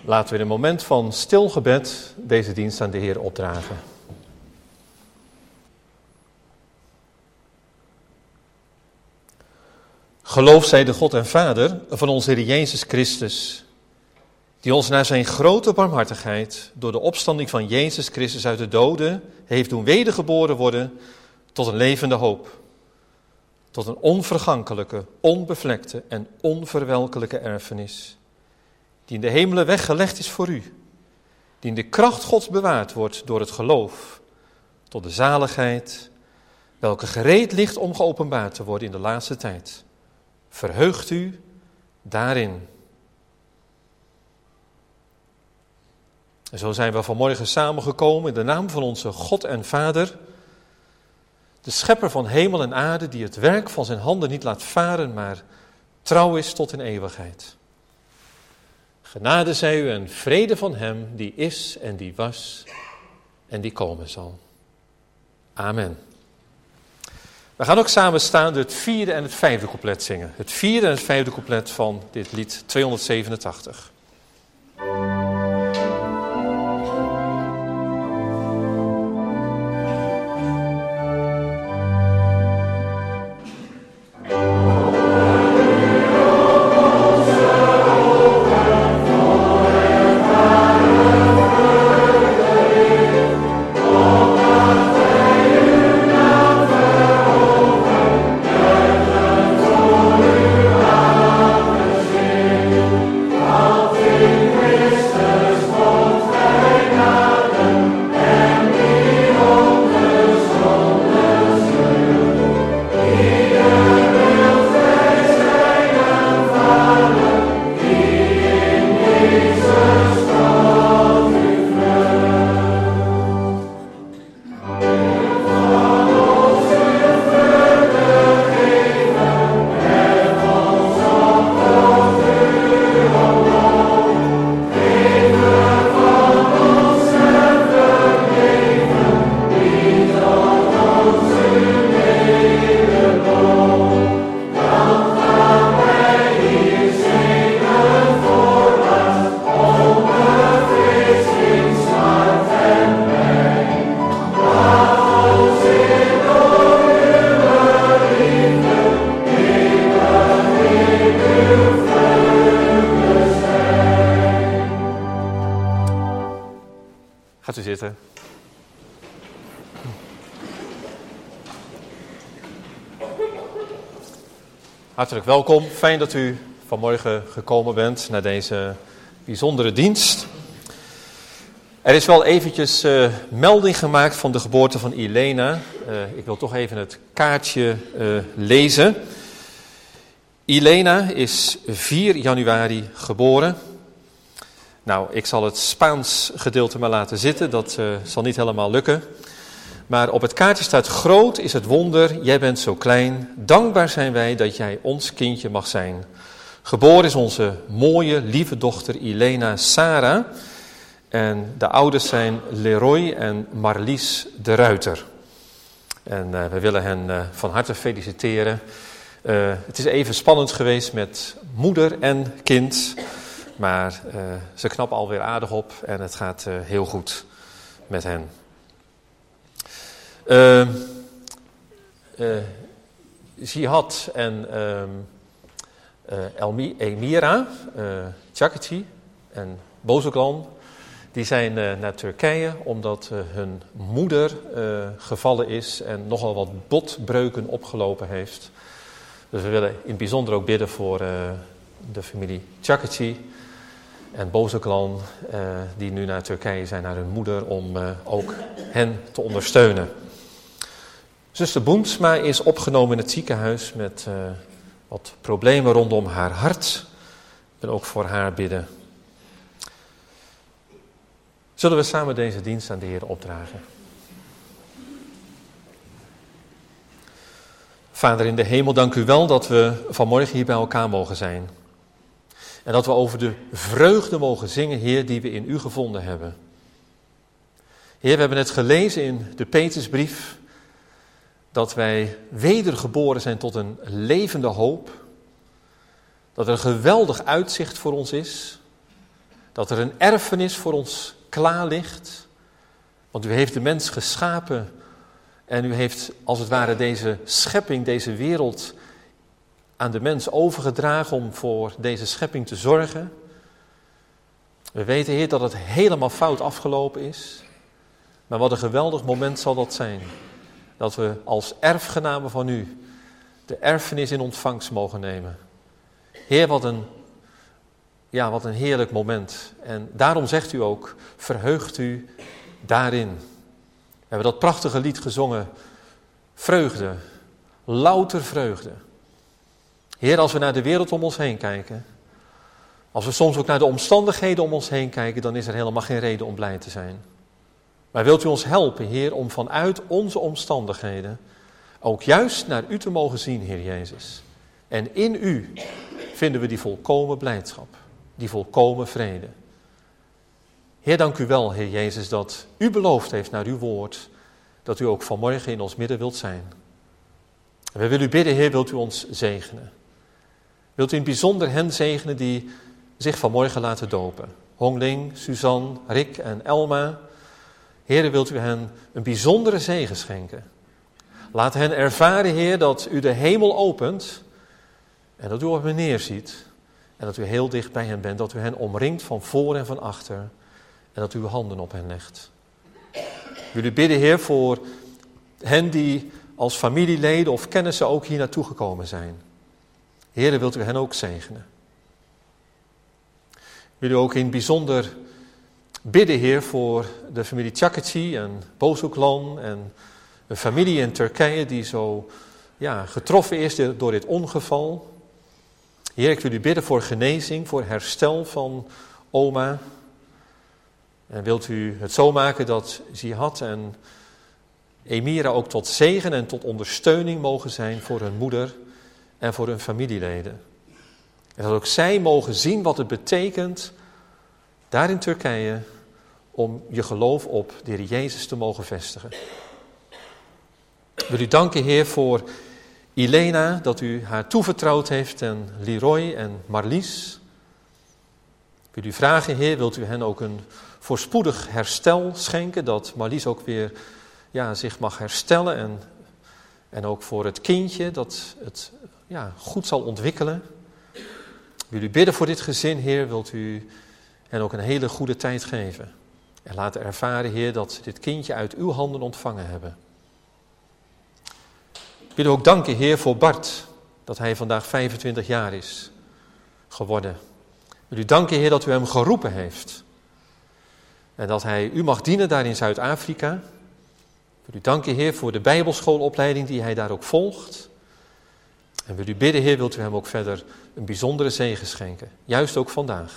Laten we in een moment van stil gebed deze dienst aan de Heer opdragen. Geloof zij de God en Vader van onze Heer Jezus Christus, die ons naar zijn grote barmhartigheid door de opstanding van Jezus Christus uit de doden heeft doen wedergeboren worden tot een levende hoop. Tot een onvergankelijke, onbevlekte en onverwelkelijke erfenis, die in de hemelen weggelegd is voor u, die in de kracht Gods bewaard wordt door het geloof, tot de zaligheid, welke gereed ligt om geopenbaard te worden in de laatste tijd. Verheugt u daarin. En zo zijn we vanmorgen samengekomen in de naam van onze God en Vader, de schepper van hemel en aarde, die het werk van zijn handen niet laat varen, maar trouw is tot in eeuwigheid. Genade zij u en vrede van hem, die is en die was en die komen zal. Amen. We gaan ook samen staan het 4e en het 5e couplet zingen. Het 4e en het 5e couplet van dit lied 287. Gaat u zitten. Hartelijk welkom. Fijn dat u vanmorgen gekomen bent naar deze bijzondere dienst. Er is wel eventjes melding gemaakt van de geboorte van Ilena. Ik wil toch even het kaartje lezen. Ilena is 4 januari geboren. Nou, ik zal het Spaans gedeelte maar laten zitten, dat zal niet helemaal lukken. Maar op het kaartje staat: groot is het wonder, jij bent zo klein. Dankbaar zijn wij dat jij ons kindje mag zijn. Geboren is onze mooie, lieve dochter Ilena Sarah. En de ouders zijn Leroy en Marlies de Ruiter. En we willen hen van harte feliciteren. Het is even spannend geweest met moeder en kind. Maar ze knappen alweer aardig op en het gaat heel goed met hen. Jihad en Emira, Çakıcı en Bozoklan, die zijn naar Turkije omdat hun moeder gevallen is en nogal wat botbreuken opgelopen heeft. Dus we willen in het bijzonder ook bidden voor de familie Çakıcı en Bozoklan, die nu naar Turkije zijn, naar hun moeder, om ook hen te ondersteunen. Zuster Boemsma is opgenomen in het ziekenhuis met wat problemen rondom haar hart. En ook voor haar bidden. Zullen we samen deze dienst aan de Heer opdragen? Vader in de hemel, dank u wel dat we vanmorgen hier bij elkaar mogen zijn. En dat we over de vreugde mogen zingen, Heer, die we in u gevonden hebben. Heer, we hebben net gelezen in de Petrusbrief dat wij wedergeboren zijn tot een levende hoop. Dat er een geweldig uitzicht voor ons is. Dat er een erfenis voor ons klaar ligt. Want u heeft de mens geschapen en u heeft als het ware deze schepping, deze wereld aan de mens overgedragen om voor deze schepping te zorgen. We weten, Heer, dat het helemaal fout afgelopen is. Maar wat een geweldig moment zal dat zijn. Dat we als erfgenamen van u de erfenis in ontvangst mogen nemen. Heer, wat een heerlijk moment. En daarom zegt u ook, verheugt u daarin. We hebben dat prachtige lied gezongen. Vreugde, louter vreugde. Heer, als we naar de wereld om ons heen kijken, als we soms ook naar de omstandigheden om ons heen kijken, dan is er helemaal geen reden om blij te zijn. Maar wilt u ons helpen, Heer, om vanuit onze omstandigheden ook juist naar u te mogen zien, Heer Jezus. En in u vinden we die volkomen blijdschap, die volkomen vrede. Heer, dank u wel, Heer Jezus, dat u beloofd heeft naar uw woord, dat u ook vanmorgen in ons midden wilt zijn. En we willen u bidden, Heer, wilt u ons zegenen. Wilt u in het bijzonder hen zegenen die zich vanmorgen laten dopen. Hongling, Suzanne, Rick en Elma. Heer, wilt u hen een bijzondere zegen schenken. Laat hen ervaren, Heer, dat u de hemel opent en dat u op hen neerziet. En dat u heel dicht bij hen bent, dat u hen omringt van voor en van achter en dat u uw handen op hen legt. Ik wil u bidden, Heer, voor hen die als familieleden of kennissen ook hier naartoe gekomen zijn. Heer, wilt u hen ook zegenen. Ik wil u ook in het bijzonder bidden, Heer, voor de familie Tjakeci en Bozuklan en een familie in Turkije die zo getroffen is door dit ongeval. Heer, ik wil u bidden voor genezing, voor herstel van oma. En wilt u het zo maken dat Jihad en Emira ook tot zegen en tot ondersteuning mogen zijn voor hun moeder en voor hun familieleden. En dat ook zij mogen zien wat het betekent daar in Turkije om je geloof op de Heer Jezus te mogen vestigen. Ik wil u danken, Heer, voor Ilena, dat u haar toevertrouwd heeft en Leroy en Marlies. Ik wil u vragen, Heer, wilt u hen ook een voorspoedig herstel schenken, dat Marlies ook weer zich mag herstellen en ook voor het kindje, dat het goed zal ontwikkelen. Ik wil u bidden voor dit gezin, Heer, wilt u hen ook een hele goede tijd geven. En laten ervaren, Heer, dat ze dit kindje uit uw handen ontvangen hebben. Ik wil u ook danken, Heer, voor Bart, dat hij vandaag 25 jaar is geworden. Ik wil u danken, Heer, dat u hem geroepen heeft. En dat hij u mag dienen daar in Zuid-Afrika. Ik wil u danken, Heer, voor de bijbelschoolopleiding die hij daar ook volgt. En wil u bidden, Heer, wilt u hem ook verder een bijzondere zegen schenken. Juist ook vandaag.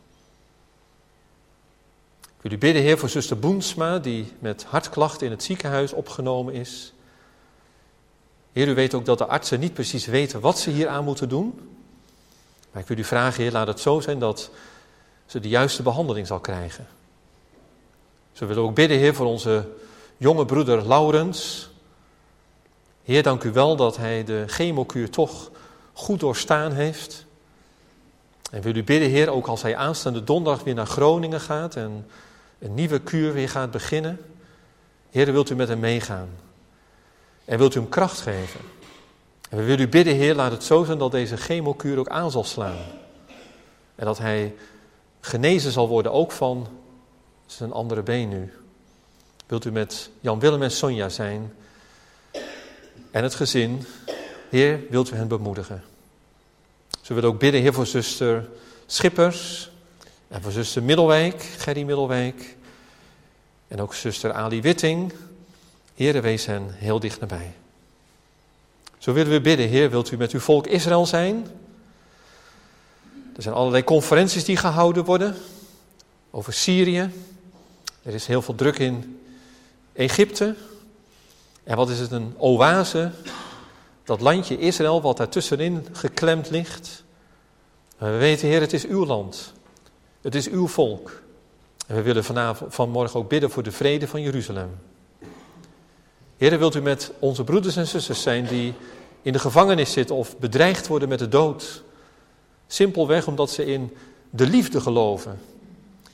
Ik wil u bidden, Heer, voor zuster Boensma, die met hartklachten in het ziekenhuis opgenomen is. Heer, u weet ook dat de artsen niet precies weten wat ze hier aan moeten doen. Maar ik wil u vragen, Heer, laat het zo zijn dat ze de juiste behandeling zal krijgen. Ze willen ook bidden, Heer, voor onze jonge broeder Laurens. Heer, dank u wel dat hij de chemokuur toch goed doorstaan heeft. En wil u bidden, Heer, ook als hij aanstaande donderdag weer naar Groningen gaat en een nieuwe kuur weer gaat beginnen. Heer, wilt u met hem meegaan. En wilt u hem kracht geven. En we willen u bidden, Heer, laat het zo zijn dat deze chemokuur ook aan zal slaan. En dat hij genezen zal worden ook van zijn andere been nu. Wilt u met Jan Willem en Sonja zijn en het gezin. Heer, wilt u hen bemoedigen. Ze willen ook bidden, Heer, voor zuster Schippers en voor zuster Middelwijk, Gerry Middelwijk. En ook zuster Ali Witting. Heer, wees hen heel dicht nabij. Zo willen we bidden, Heer, wilt u met uw volk Israël zijn? Er zijn allerlei conferenties die gehouden worden over Syrië. Er is heel veel druk in Egypte. En wat is het een oase, dat landje Israël wat daartussenin geklemd ligt. En we weten, Heer, het is uw land. Het is uw volk. En we willen vanmorgen ook bidden voor de vrede van Jeruzalem. Heer, wilt u met onze broeders en zusters zijn die in de gevangenis zitten of bedreigd worden met de dood. Simpelweg omdat ze in de liefde geloven.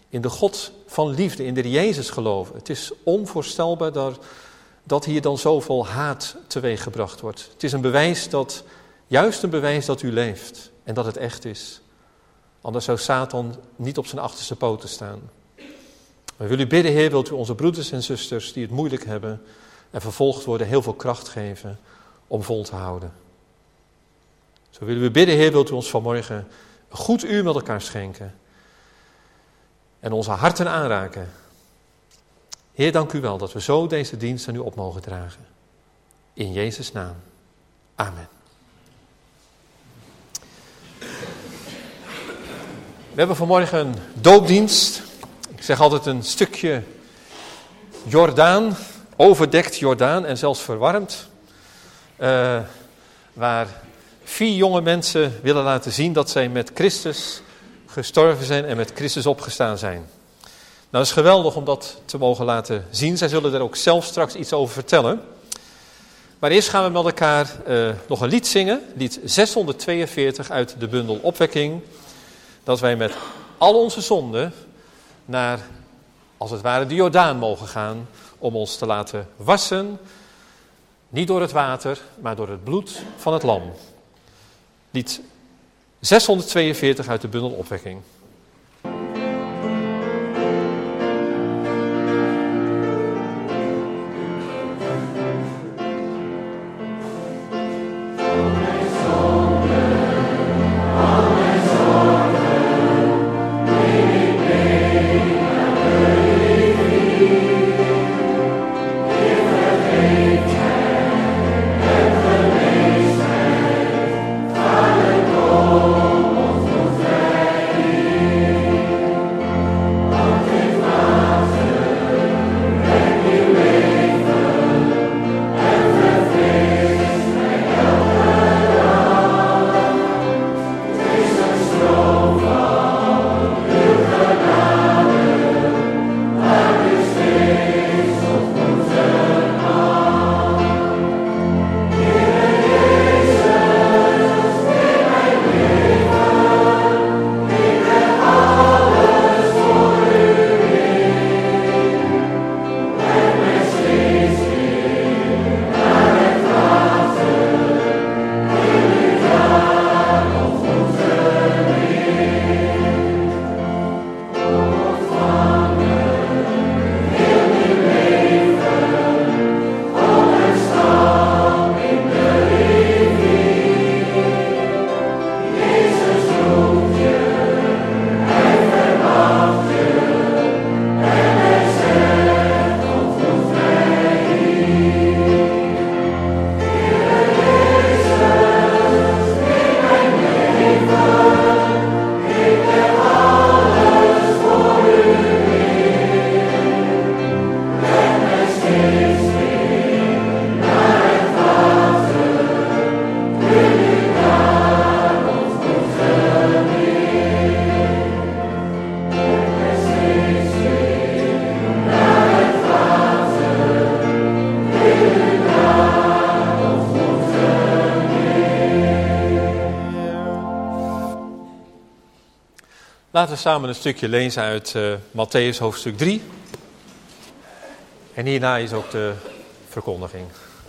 in de God van liefde, in de Jezus geloven. Het is onvoorstelbaar dat hier dan zoveel haat teweeggebracht wordt. Het is juist een bewijs dat u leeft en dat het echt is. Anders zou Satan niet op zijn achterste poten staan. We willen u bidden, Heer, wilt u onze broeders en zusters die het moeilijk hebben en vervolgd worden heel veel kracht geven om vol te houden. Zo willen we bidden, Heer, wilt u ons vanmorgen een goed uur met elkaar schenken en onze harten aanraken. Heer, dank u wel dat we zo deze dienst aan u op mogen dragen. In Jezus' naam. Amen. We hebben vanmorgen een doopdienst. Ik zeg altijd een stukje Jordaan, overdekt Jordaan en zelfs verwarmd. Waar 4 jonge mensen willen laten zien dat zij met Christus gestorven zijn en met Christus opgestaan zijn. Nou, het is geweldig om dat te mogen laten zien. Zij zullen er ook zelf straks iets over vertellen. Maar eerst gaan we met elkaar nog een lied zingen. Lied 642 uit de bundel Opwekking. Dat wij met al onze zonden naar, als het ware, de Jordaan mogen gaan. Om ons te laten wassen. Niet door het water, maar door het bloed van het lam. Lied 642 uit de bundel Opwekking. Laten we samen een stukje lezen uit Mattheüs hoofdstuk 3. En hierna is ook de verkondiging.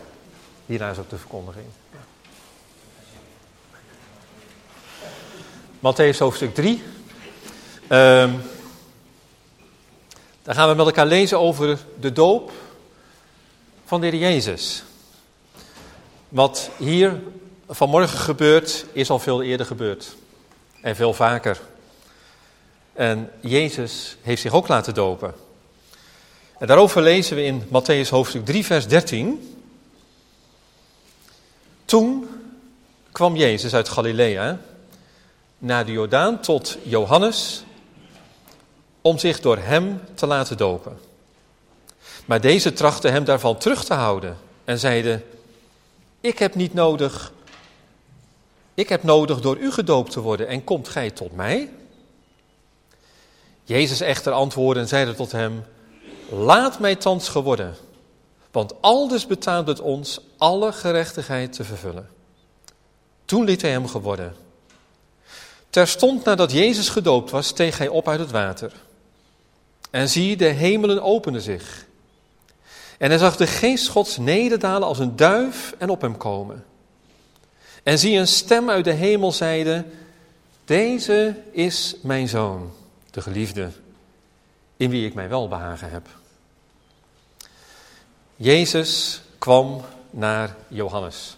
Mattheüs hoofdstuk 3. Daar gaan we met elkaar lezen over de doop van de Heer Jezus. Wat hier vanmorgen gebeurt, is al veel eerder gebeurd. En veel vaker. En Jezus heeft zich ook laten dopen. En daarover lezen we in Mattheüs hoofdstuk 3 vers 13. Toen kwam Jezus uit Galilea naar de Jordaan tot Johannes om zich door hem te laten dopen. Maar deze trachtte hem daarvan terug te houden en zeide: Ik heb nodig door u gedoopt te worden en komt gij tot mij? Jezus echter antwoordde en zeide tot hem: Laat mij thans geworden, want aldus betaamt het ons alle gerechtigheid te vervullen. Toen liet hij hem geworden. Terstond nadat Jezus gedoopt was, steeg hij op uit het water. En zie, de hemelen openden zich. En hij zag de geest Gods nederdalen als een duif en op hem komen. En zie, een stem uit de hemel zeide: Deze is mijn zoon, de geliefde, in wie ik mijn welbehagen heb. Jezus kwam naar Johannes.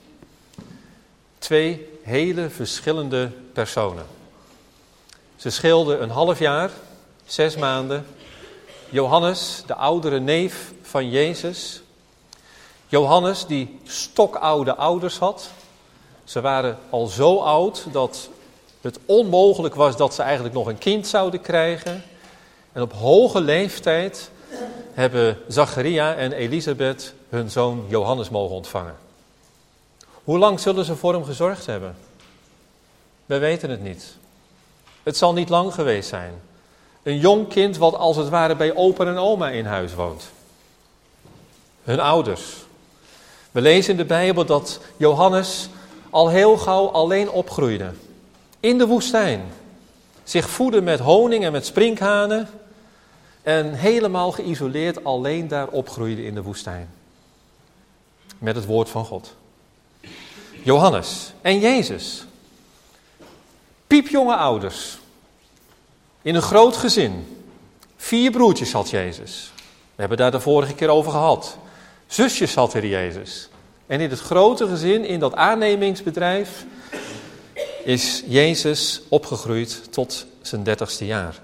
2 hele verschillende personen. Ze scheelden een half jaar, 6 maanden. Johannes, de oudere neef van Jezus. Johannes, die stokoude ouders had. Ze waren al zo oud dat het onmogelijk was dat ze eigenlijk nog een kind zouden krijgen. En op hoge leeftijd hebben Zacharia en Elisabeth hun zoon Johannes mogen ontvangen. Hoe lang zullen ze voor hem gezorgd hebben? We weten het niet. Het zal niet lang geweest zijn. Een jong kind wat als het ware bij opa en oma in huis woont. Hun ouders. We lezen in de Bijbel dat Johannes al heel gauw alleen opgroeide. In de woestijn. Zich voedde met honing en met sprinkhanen. En helemaal geïsoleerd alleen daar opgroeide in de woestijn. Met het woord van God. Johannes en Jezus. Piepjonge ouders. In een groot gezin. 4 broertjes had Jezus. We hebben daar de vorige keer over gehad. Zusjes had er Jezus. En in het grote gezin, in dat aannemingsbedrijf, is Jezus opgegroeid tot zijn 30ste jaar.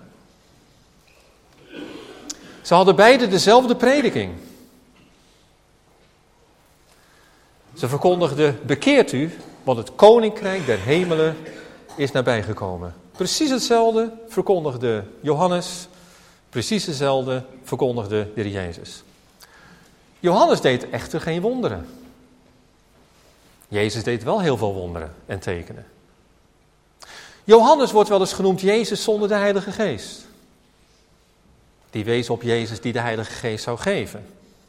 Ze hadden beide dezelfde prediking. Ze verkondigden: bekeert u, want het koninkrijk der hemelen is nabijgekomen. Precies hetzelfde verkondigde Johannes, precies hetzelfde verkondigde de Heer Jezus. Johannes deed echter geen wonderen. Jezus deed wel heel veel wonderen en tekenen. Johannes wordt wel eens genoemd Jezus zonder de Heilige Geest. Die wees op Jezus die de Heilige Geest zou geven.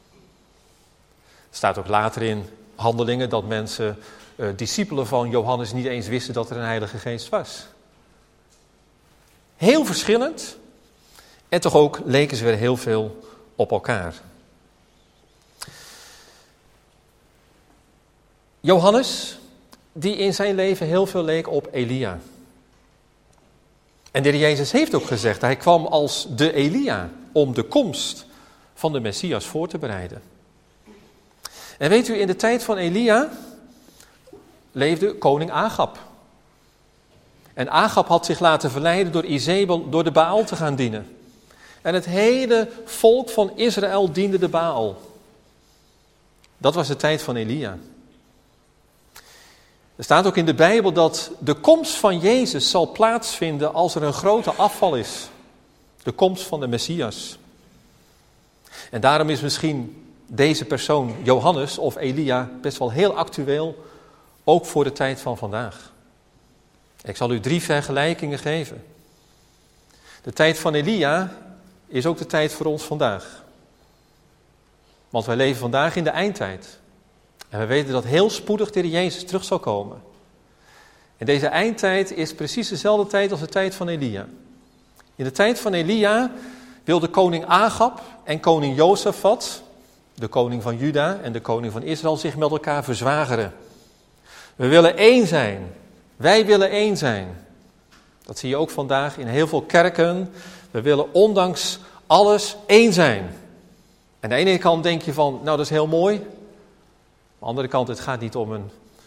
Er staat ook later in Handelingen dat mensen, discipelen van Johannes, niet eens wisten dat er een Heilige Geest was. Heel verschillend. En toch ook leken ze weer heel veel op elkaar. Johannes, die in zijn leven heel veel leek op Elia. En de Heer Jezus heeft ook gezegd, hij kwam als de Elia om de komst van de Messias voor te bereiden. En weet u, in de tijd van Elia leefde koning Agab. En Agab had zich laten verleiden door Izebel, door de Baal te gaan dienen. En het hele volk van Israël diende de Baal. Dat was de tijd van Elia. Er staat ook in de Bijbel dat de komst van Jezus zal plaatsvinden als er een grote afval is. De komst van de Messias. En daarom is misschien deze persoon, Johannes of Elia, best wel heel actueel, ook voor de tijd van vandaag. Ik zal u 3 vergelijkingen geven. De tijd van Elia is ook de tijd voor ons vandaag. Want wij leven vandaag in de eindtijd. En we weten dat heel spoedig de Heer Jezus terug zal komen. En deze eindtijd is precies dezelfde tijd als de tijd van Elia. In de tijd van Elia wilde koning Agab en koning Jozafat, de koning van Juda en de koning van Israël, zich met elkaar verzwageren. We willen één zijn. Wij willen één zijn. Dat zie je ook vandaag in heel veel kerken. We willen ondanks alles één zijn. En aan de ene kant denk je van, nou dat is heel mooi. Aan de andere kant, het gaat niet om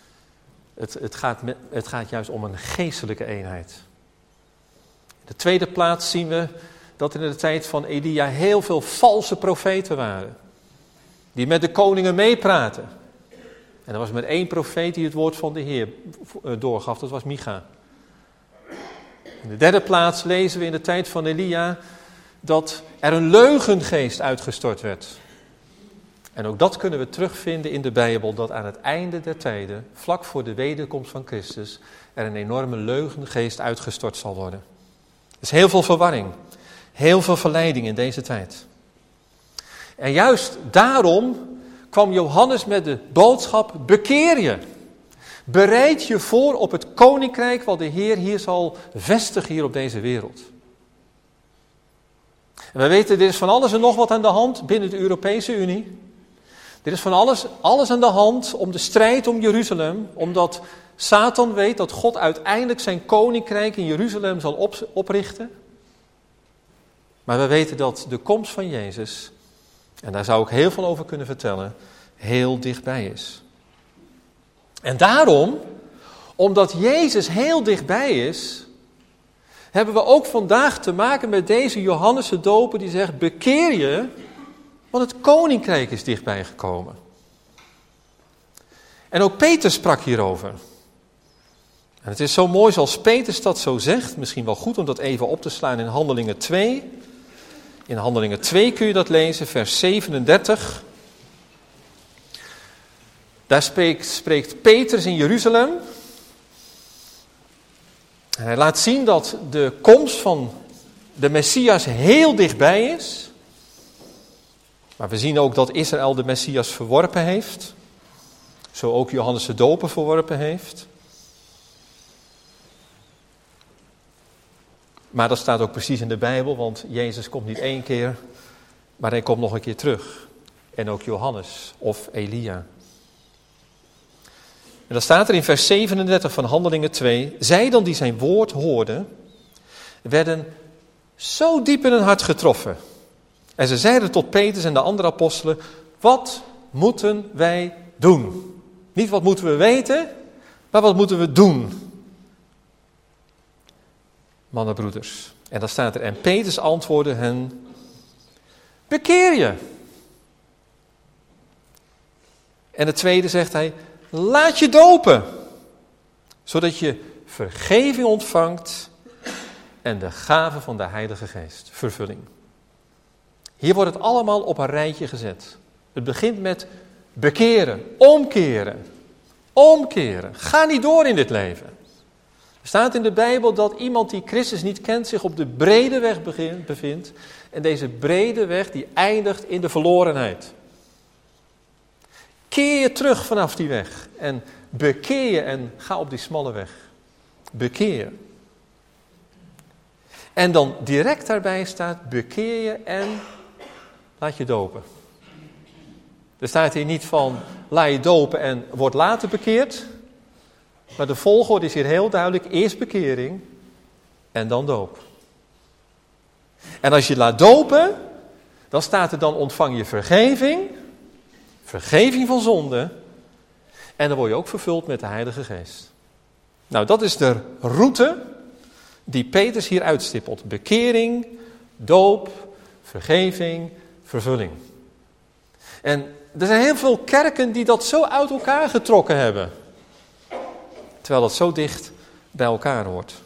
het gaat juist om een geestelijke eenheid. In de tweede plaats zien we dat er in de tijd van Elia heel veel valse profeten waren. Die met de koningen meepraten. En er was maar 1 profeet die het woord van de Heer doorgaf, dat was Micha. In de derde plaats lezen we in de tijd van Elia dat er een leugengeest uitgestort werd. En ook dat kunnen we terugvinden in de Bijbel, dat aan het einde der tijden, vlak voor de wederkomst van Christus, er een enorme leugengeest uitgestort zal worden. Er is heel veel verwarring, heel veel verleiding in deze tijd. En juist daarom kwam Johannes met de boodschap, bekeer je. Bereid je voor op het koninkrijk wat de Heer hier zal vestigen hier op deze wereld. En we weten, er is van alles en nog wat aan de hand binnen de Europese Unie. Er is van alles aan de hand om de strijd om Jeruzalem, omdat Satan weet dat God uiteindelijk zijn koninkrijk in Jeruzalem zal oprichten. Maar we weten dat de komst van Jezus, en daar zou ik heel veel over kunnen vertellen, heel dichtbij is. En daarom, omdat Jezus heel dichtbij is, hebben we ook vandaag te maken met deze Johannes de Doper die zegt, bekeer je, want het koninkrijk is dichtbij gekomen. En ook Peter sprak hierover. En het is zo mooi zoals Petrus dat zo zegt, misschien wel goed om dat even op te slaan in Handelingen 2. In Handelingen 2 kun je dat lezen, vers 37. Daar spreekt Petrus in Jeruzalem. En hij laat zien dat de komst van de Messias heel dichtbij is. Maar we zien ook dat Israël de Messias verworpen heeft. Zo ook Johannes de Doper verworpen heeft. Maar dat staat ook precies in de Bijbel, want Jezus komt niet 1 keer, maar hij komt nog een keer terug. En ook Johannes of Elia. En dan staat er in vers 37 van Handelingen 2, zij dan die zijn woord hoorden, werden zo diep in hun hart getroffen. En ze zeiden tot Petrus en de andere apostelen, wat moeten wij doen? Niet wat moeten we weten, maar wat moeten we doen? Mannen, broeders. En dan staat er, en Petrus antwoordde hen, bekeer je. En het tweede zegt hij, laat je dopen, zodat je vergeving ontvangt en de gave van de Heilige Geest, vervulling. Hier wordt het allemaal op een rijtje gezet. Het begint met bekeren, omkeren, omkeren. Ga niet door in dit leven. Er staat in de Bijbel dat iemand die Christus niet kent zich op de brede weg bevindt. En deze brede weg die eindigt in de verlorenheid. Keer je terug vanaf die weg en bekeer je en ga op die smalle weg. Bekeer. En dan direct daarbij staat bekeer je en laat je dopen. Er staat hier niet van laat je dopen en word later bekeerd. Maar de volgorde is hier heel duidelijk. Eerst bekering en dan doop. En als je laat dopen, dan staat er dan ontvang je vergeving. Vergeving van zonde. En dan word je ook vervuld met de Heilige Geest. Nou, dat is de route die Petrus hier uitstippelt. Bekering, doop, vergeving, vervulling. En er zijn heel veel kerken die dat zo uit elkaar getrokken hebben. Terwijl dat zo dicht bij elkaar hoort.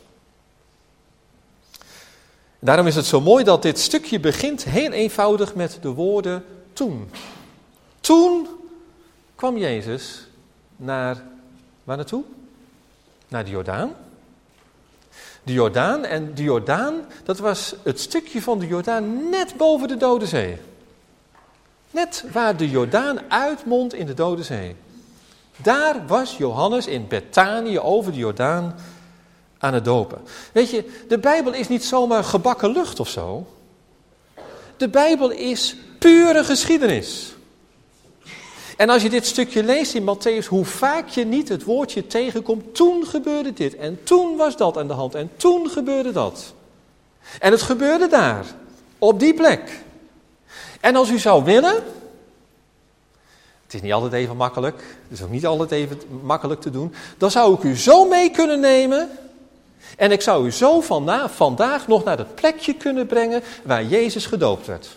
Daarom is het zo mooi dat dit stukje begint heel eenvoudig met de woorden toen. Toen kwam Jezus naar, waar naartoe? Naar de Jordaan. De Jordaan, en de Jordaan, dat was het stukje van de Jordaan net boven de Dode Zee. Net waar de Jordaan uitmondt in de Dode Zee. Daar was Johannes in Betanië over de Jordaan aan het dopen. Weet je, de Bijbel is niet zomaar gebakken lucht of zo. De Bijbel is pure geschiedenis. En als je dit stukje leest in Mattheüs, hoe vaak je niet het woordje tegenkomt, toen gebeurde dit en toen was dat aan de hand en toen gebeurde dat. En het gebeurde daar, op die plek. En als u zou willen, het is niet altijd even makkelijk, het is ook niet altijd even makkelijk te doen, dan zou ik u zo mee kunnen nemen en ik zou u zo vandaag nog naar het plekje kunnen brengen waar Jezus gedoopt werd.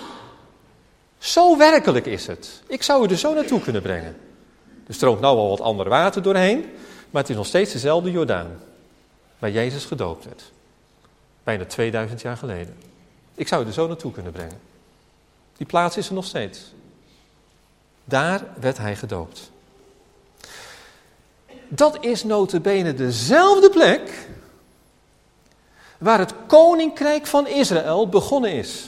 Zo werkelijk is het. Ik zou u er zo naartoe kunnen brengen. Er stroomt nou wel wat ander water doorheen, maar het is nog steeds dezelfde Jordaan waar Jezus gedoopt werd. Bijna 2000 jaar geleden. Ik zou u er zo naartoe kunnen brengen. Die plaats is er nog steeds. Daar werd hij gedoopt. Dat is nota bene dezelfde plek waar het koninkrijk van Israël begonnen is.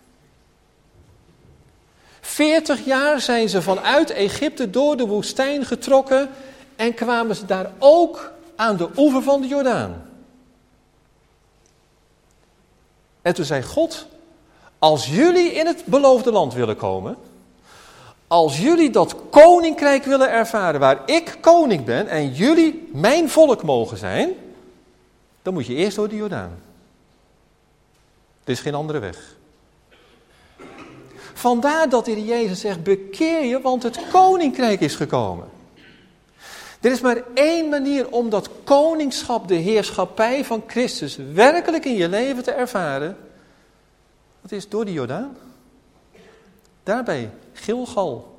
40 jaar zijn ze vanuit Egypte door de woestijn getrokken en kwamen ze daar ook aan de oever van de Jordaan. En toen zei God, als jullie in het beloofde land willen komen, als jullie dat koninkrijk willen ervaren waar ik koning ben en jullie mijn volk mogen zijn, dan moet je eerst door de Jordaan. Er is geen andere weg. Vandaar dat de Heer Jezus zegt, bekeer je, want het koninkrijk is gekomen. Er is maar één manier om dat koningschap, de heerschappij van Christus, werkelijk in je leven te ervaren. Dat is door de Jordaan. Daarbij Gilgal.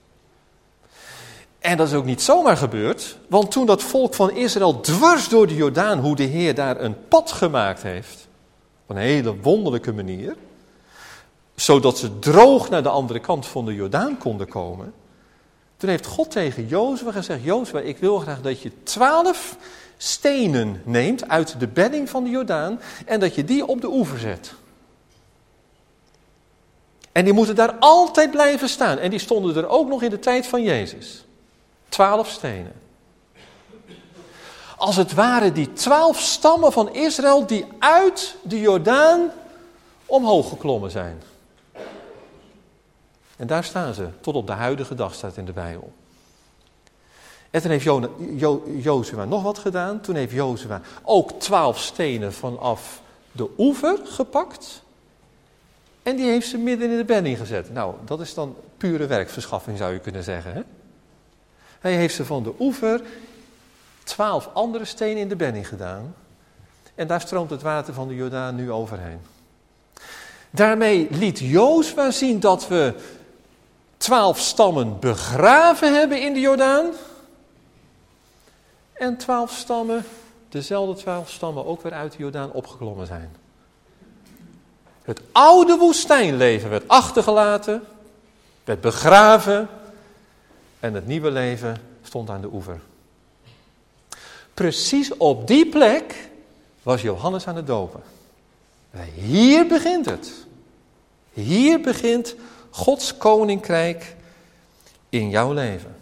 En dat is ook niet zomaar gebeurd, want toen dat volk van Israël dwars door de Jordaan, hoe de Heer daar een pad gemaakt heeft, op een hele wonderlijke manier, zodat ze droog naar de andere kant van de Jordaan konden komen. Toen heeft God tegen Jozua gezegd, Jozua, ik wil graag dat je 12 stenen neemt uit de bedding van de Jordaan en dat je die op de oever zet. En die moeten daar altijd blijven staan. En die stonden er ook nog in de tijd van Jezus. 12 stenen. Als het ware die 12 stammen van Israël die uit de Jordaan omhoog geklommen zijn. En daar staan ze, tot op de huidige dag staat in de Bijbel. En toen heeft Jozua nog wat gedaan. Toen heeft Jozua ook 12 stenen vanaf de oever gepakt. En die heeft ze midden in de bedding gezet. Nou, dat is dan pure werkverschaffing, zou je kunnen zeggen. Hè? Hij heeft ze van de oever 12 andere stenen in de bedding gedaan. En daar stroomt het water van de Jordaan nu overheen. Daarmee liet Jozua zien dat we 12 stammen begraven hebben in de Jordaan. En 12 stammen, dezelfde 12 stammen, ook weer uit de Jordaan opgeklommen zijn. Het oude woestijnleven werd achtergelaten, werd begraven en het nieuwe leven stond aan de oever. Precies op die plek was Johannes aan het dopen. Hier begint het. Hier begint Gods koninkrijk in jouw leven.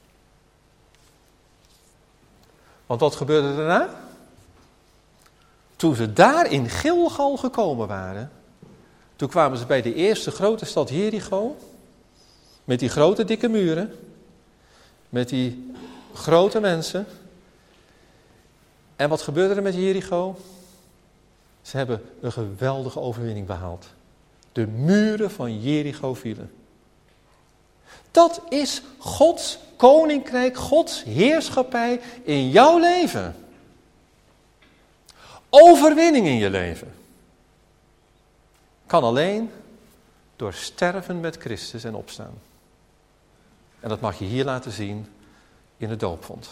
Want wat gebeurde daarna? Toen ze daar in Gilgal gekomen waren, toen kwamen ze bij de eerste grote stad Jericho, met die grote dikke muren, met die grote mensen. En wat gebeurde er met Jericho? Ze hebben een geweldige overwinning behaald. De muren van Jericho vielen. Dat is Gods koninkrijk, Gods heerschappij in jouw leven. Overwinning in je leven. Kan alleen door sterven met Christus en opstaan. En dat mag je hier laten zien in het doopvond.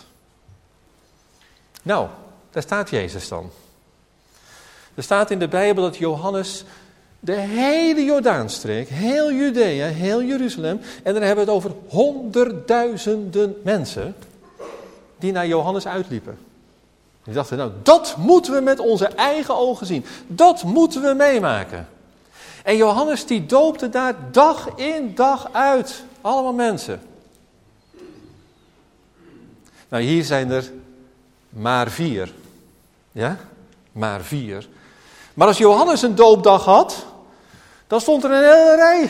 Nou, daar staat Jezus dan. Er staat in de Bijbel dat Johannes de hele Jordaanstreek, heel Judea, heel Jeruzalem, en dan hebben we het over 100.000 mensen die naar Johannes uitliepen. Die dachten, nou, dat moeten we met onze eigen ogen zien. Dat moeten we meemaken. En Johannes die doopte daar dag in dag uit. Allemaal mensen. Nou, hier zijn er maar 4. Ja? Maar 4. Maar als Johannes een doopdag had, dan stond er een hele rij.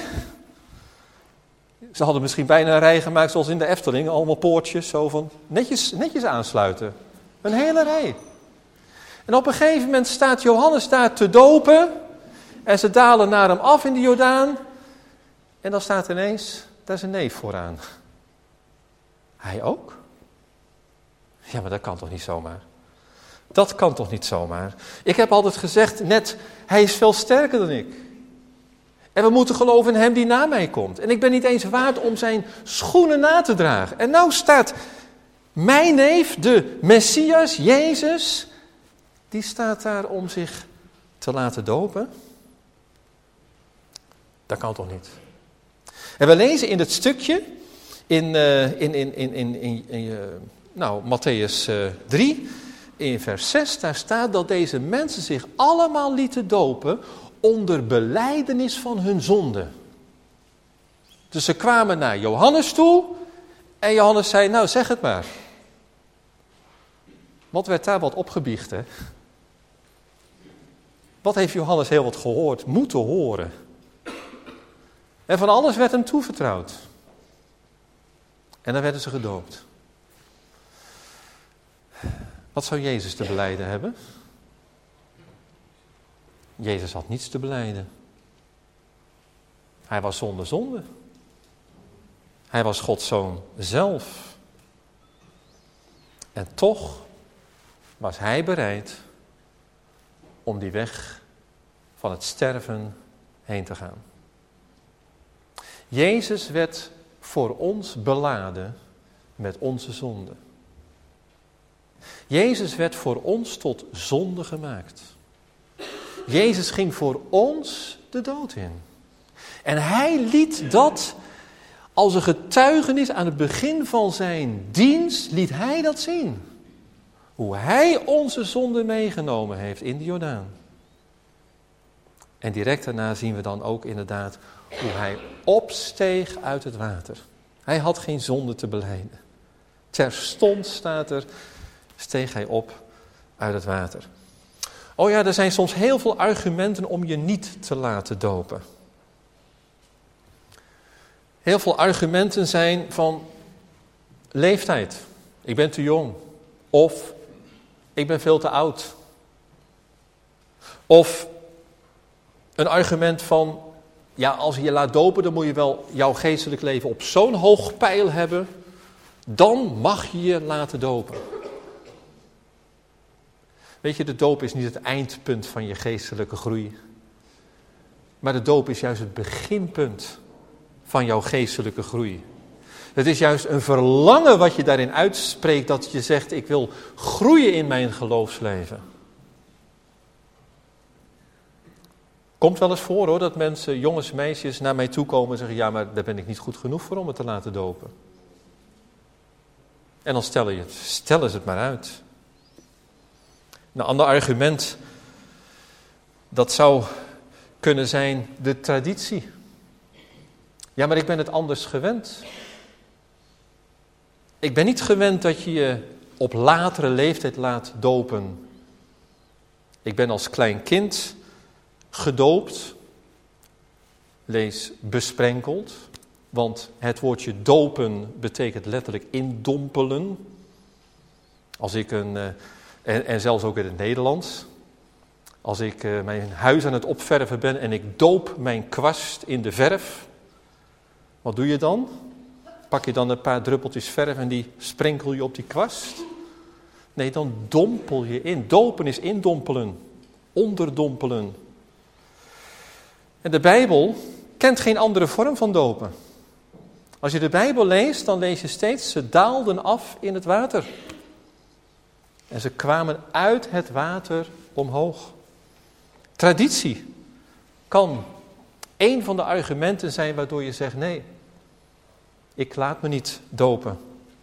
Ze hadden misschien bijna een rij gemaakt zoals in de Efteling. Allemaal poortjes, zo van netjes aansluiten. Een hele rij. En op een gegeven moment staat Johannes daar te dopen. En ze dalen naar hem af in de Jordaan. En dan staat ineens, daar is een neef vooraan. Hij ook? Ja, maar dat kan toch niet zomaar? Dat kan toch niet zomaar? Ik heb altijd gezegd, net, hij is veel sterker dan ik. En we moeten geloven in hem die na mij komt. En ik ben niet eens waard om zijn schoenen na te dragen. En nou staat mijn neef, de Messias, Jezus, die staat daar om zich te laten dopen. Dat kan toch niet? En we lezen in het stukje, in Mattheüs 3, in vers 6, daar staat dat deze mensen zich allemaal lieten dopen onder belijdenis van hun zonde. Dus ze kwamen naar Johannes toe en Johannes zei, nou zeg het maar. Wat werd daar wat opgebiecht, hè? Wat heeft Johannes heel wat gehoord, moeten horen? En van alles werd hem toevertrouwd. En dan werden ze gedoopt. Wat zou Jezus te belijden hebben? Jezus had niets te belijden. Hij was zonder zonde. Hij was Gods Zoon zelf. En toch was hij bereid om die weg van het sterven heen te gaan. Jezus werd voor ons beladen met onze zonde. Jezus werd voor ons tot zonde gemaakt. Jezus ging voor ons de dood in. En hij liet dat als een getuigenis aan het begin van zijn dienst, liet hij dat zien. Hoe hij onze zonde meegenomen heeft in de Jordaan. En direct daarna zien we dan ook inderdaad hoe hij opsteeg uit het water. Hij had geen zonde te belijden. Terstond staat er, steeg hij op uit het water. Oh ja, er zijn soms heel veel argumenten om je niet te laten dopen. Heel veel argumenten zijn van leeftijd. Ik ben te jong. Of ik ben veel te oud. Of een argument van, ja, als je je laat dopen, dan moet je wel jouw geestelijk leven op zo'n hoog peil hebben. Dan mag je je laten dopen. Weet je, de doop is niet het eindpunt van je geestelijke groei. Maar de doop is juist het beginpunt van jouw geestelijke groei. Het is juist een verlangen wat je daarin uitspreekt, dat je zegt, ik wil groeien in mijn geloofsleven. Komt wel eens voor hoor, dat mensen, jongens, meisjes naar mij toe komen en zeggen, ja, maar daar ben ik niet goed genoeg voor om me te laten dopen. En dan stellen ze het maar uit. Een ander argument, dat zou kunnen zijn de traditie. Ja, maar ik ben het anders gewend. Ik ben niet gewend dat je je op latere leeftijd laat dopen. Ik ben als klein kind gedoopt, lees besprenkeld, want het woordje dopen betekent letterlijk indompelen. Als ik en zelfs ook in het Nederlands. Als ik mijn huis aan het opverven ben en ik doop mijn kwast in de verf. Wat doe je dan? Pak je dan een paar druppeltjes verf en die sprenkel je op die kwast? Nee, dan dompel je in. Dopen is indompelen, onderdompelen. En de Bijbel kent geen andere vorm van dopen. Als je de Bijbel leest, dan lees je steeds, ze daalden af in het water. En ze kwamen uit het water omhoog. Traditie kan één van de argumenten zijn waardoor je zegt, nee, ik laat me niet dopen.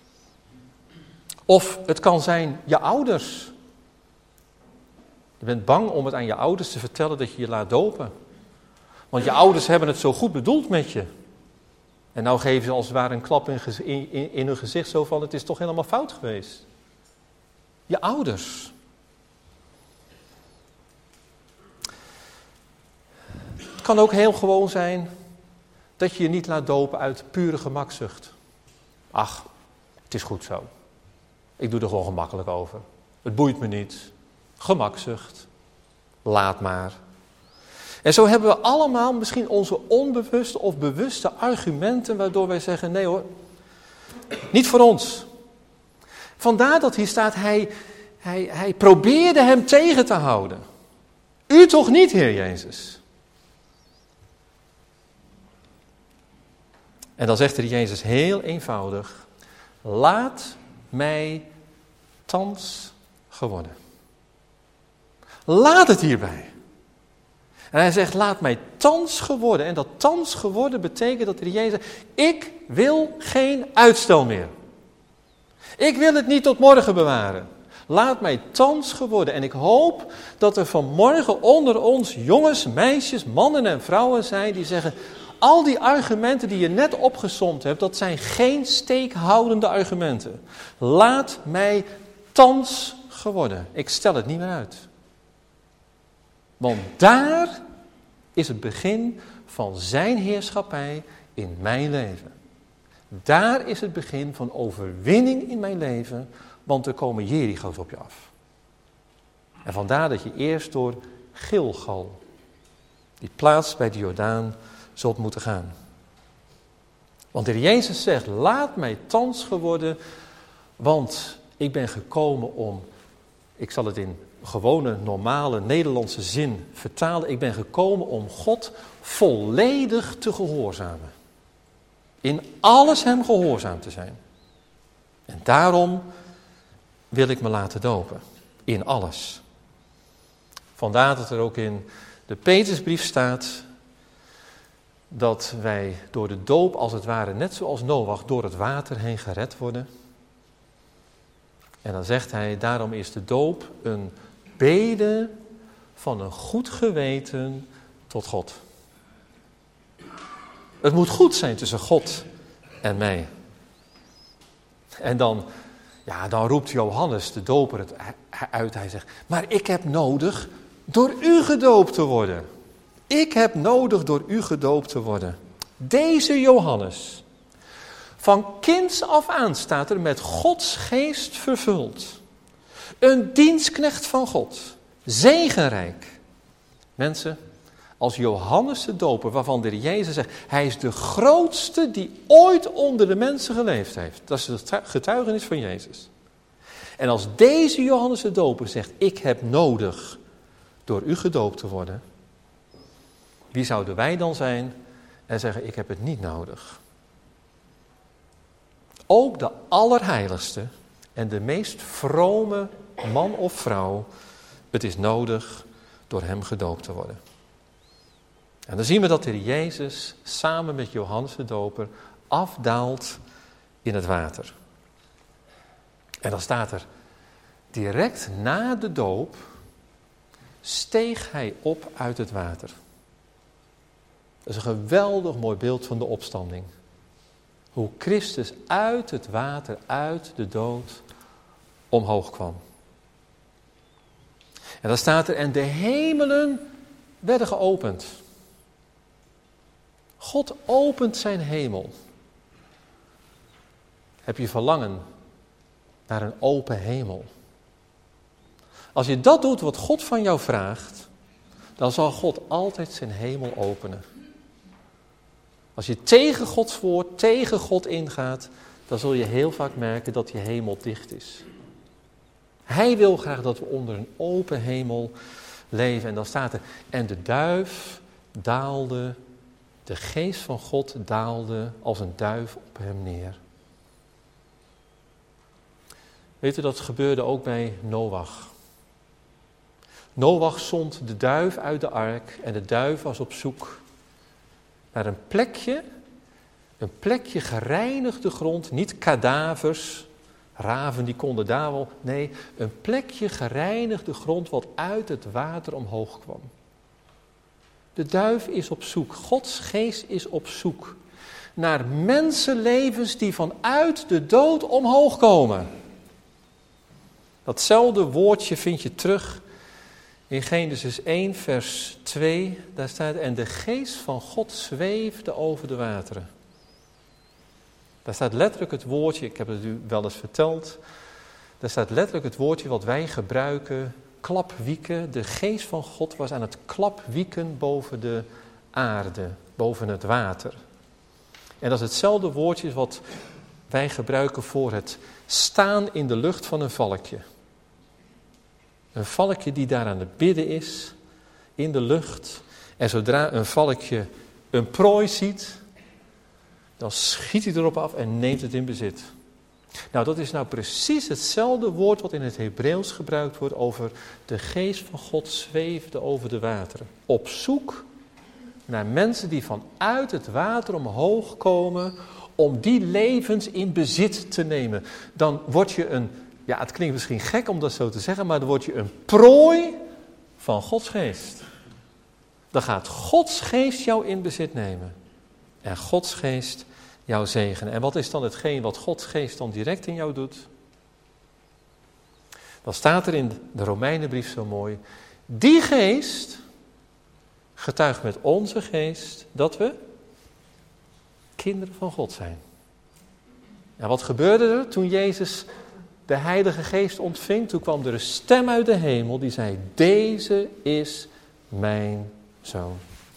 Of het kan zijn je ouders. Je bent bang om het aan je ouders te vertellen dat je je laat dopen. Want je ouders hebben het zo goed bedoeld met je. En nou geven ze als het ware een klap in hun gezicht zo van, het is toch helemaal fout geweest. Je ouders. Het kan ook heel gewoon zijn dat je je niet laat dopen uit pure gemakzucht. Ach, het is goed zo. Ik doe er gewoon gemakkelijk over. Het boeit me niet. Gemakzucht. Laat maar. En zo hebben we allemaal misschien onze onbewuste of bewuste argumenten waardoor wij zeggen, nee hoor, niet voor ons. Vandaar dat hier staat, hij probeerde hem tegen te houden. U toch niet, Heer Jezus? En dan zegt er Jezus heel eenvoudig, laat mij thans geworden. Laat het hierbij. En hij zegt, laat mij thans geworden. En dat thans geworden betekent dat de Jezus zegt, ik wil geen uitstel meer. Ik wil het niet tot morgen bewaren. Laat mij thans geworden. En ik hoop dat er vanmorgen onder ons jongens, meisjes, mannen en vrouwen zijn die zeggen, al die argumenten die je net opgesomd hebt, dat zijn geen steekhoudende argumenten. Laat mij thans geworden. Ik stel het niet meer uit. Want daar is het begin van zijn heerschappij in mijn leven. Daar is het begin van overwinning in mijn leven, want er komen Jericho's op je af. En vandaar dat je eerst door Gilgal, die plaats bij de Jordaan, zult moeten gaan. Want de Heer Jezus zegt, laat mij thans geworden, want ik ben gekomen om, ik zal het in gewone, normale, Nederlandse zin vertalen, ik ben gekomen om God volledig te gehoorzamen. In alles hem gehoorzaam te zijn. En daarom wil ik me laten dopen. In alles. Vandaar dat er ook in de Petrusbrief staat dat wij door de doop als het ware, net zoals Noach, door het water heen gered worden. En dan zegt hij, daarom is de doop een bede van een goed geweten tot God. Het moet goed zijn tussen God en mij. En dan roept Johannes, de doper, het uit. Hij zegt, maar ik heb nodig door u gedoopt te worden. Ik heb nodig door u gedoopt te worden. Deze Johannes, van kinds af aan staat er met Gods geest vervuld. Een dienstknecht van God, zegenrijk. Mensen, als Johannes de doper, waarvan de Heer Jezus zegt, hij is de grootste die ooit onder de mensen geleefd heeft. Dat is het getuigenis van Jezus. En als deze Johannes de doper zegt, ik heb nodig door u gedoopt te worden. Wie zouden wij dan zijn en zeggen, ik heb het niet nodig? Ook de allerheiligste en de meest vrome man of vrouw, het is nodig door hem gedoopt te worden. En dan zien we dat de Heer Jezus samen met Johannes de doper afdaalt in het water. En dan staat er, direct na de doop steeg hij op uit het water. Dat is een geweldig mooi beeld van de opstanding. Hoe Christus uit het water, uit de dood, omhoog kwam. En dan staat er, en de hemelen werden geopend. God opent zijn hemel. Heb je verlangen naar een open hemel? Als je dat doet wat God van jou vraagt, dan zal God altijd zijn hemel openen. Als je tegen Gods woord, tegen God ingaat, dan zul je heel vaak merken dat je hemel dicht is. Hij wil graag dat we onder een open hemel leven. En dan staat er, en de duif daalde, de geest van God daalde als een duif op hem neer. Weet u, dat gebeurde ook bij Noach. Noach zond de duif uit de ark en de duif was op zoek naar een plekje gereinigde grond, niet kadavers, raven die konden daar wel, nee, een plekje gereinigde grond wat uit het water omhoog kwam. De duif is op zoek, Gods geest is op zoek naar mensenlevens die vanuit de dood omhoog komen. Datzelfde woordje vind je terug in Genesis 1 vers 2, daar staat, en de geest van God zweefde over de wateren. Daar staat letterlijk het woordje, ik heb het u wel eens verteld, daar staat letterlijk het woordje wat wij gebruiken, klapwieken. De geest van God was aan het klapwieken boven de aarde, boven het water. En dat is hetzelfde woordje wat wij gebruiken voor het staan in de lucht van een valkje. Een valkje die daar aan het bidden is, in de lucht. En zodra een valkje een prooi ziet, dan schiet hij erop af en neemt het in bezit. Nou, dat is nou precies hetzelfde woord wat in het Hebreeuws gebruikt wordt over de geest van God zweefde over de wateren. Op zoek naar mensen die vanuit het water omhoog komen om die levens in bezit te nemen. Dan word je het klinkt misschien gek om dat zo te zeggen, maar dan word je een prooi van Gods geest. Dan gaat Gods geest jou in bezit nemen. En Gods geest jou zegenen. En wat is dan hetgeen wat Gods geest dan direct in jou doet? Dan staat er in de Romeinenbrief zo mooi, die geest getuigt met onze geest dat we kinderen van God zijn. En wat gebeurde er toen Jezus de Heilige Geest ontving? Toen kwam er een stem uit de hemel die zei: deze is mijn zoon.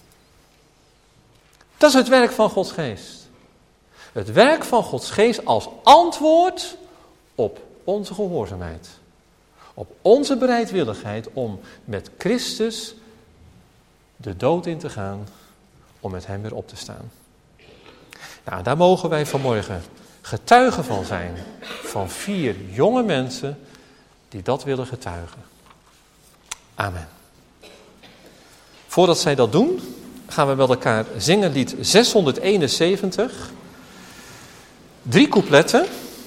Dat is het werk van Gods Geest. Het werk van Gods Geest als antwoord op onze gehoorzaamheid. Op onze bereidwilligheid om met Christus de dood in te gaan, om met hem weer op te staan. Nou, daar mogen wij vanmorgen getuigen van zijn. Van 4 jonge mensen die dat willen getuigen. Amen. Voordat zij dat doen, gaan we met elkaar zingen lied 671. 3 coupletten.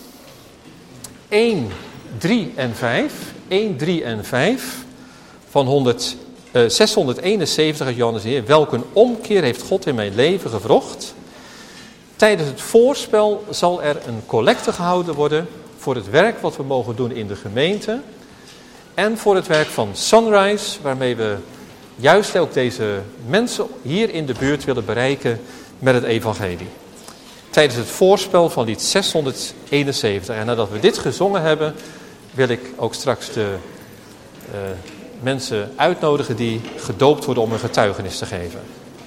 1, 3 en 5. 1, 3 en 5. Van 671 uit Johannes Heer. Welke omkeer heeft God in mijn leven gewrocht? Tijdens het voorspel zal er een collecte gehouden worden voor het werk wat we mogen doen in de gemeente. En voor het werk van Sunrise, waarmee we juist ook deze mensen hier in de buurt willen bereiken met het evangelie. Tijdens het voorspel van lied 671. En nadat we dit gezongen hebben, wil ik ook straks de mensen uitnodigen die gedoopt worden om een getuigenis te geven.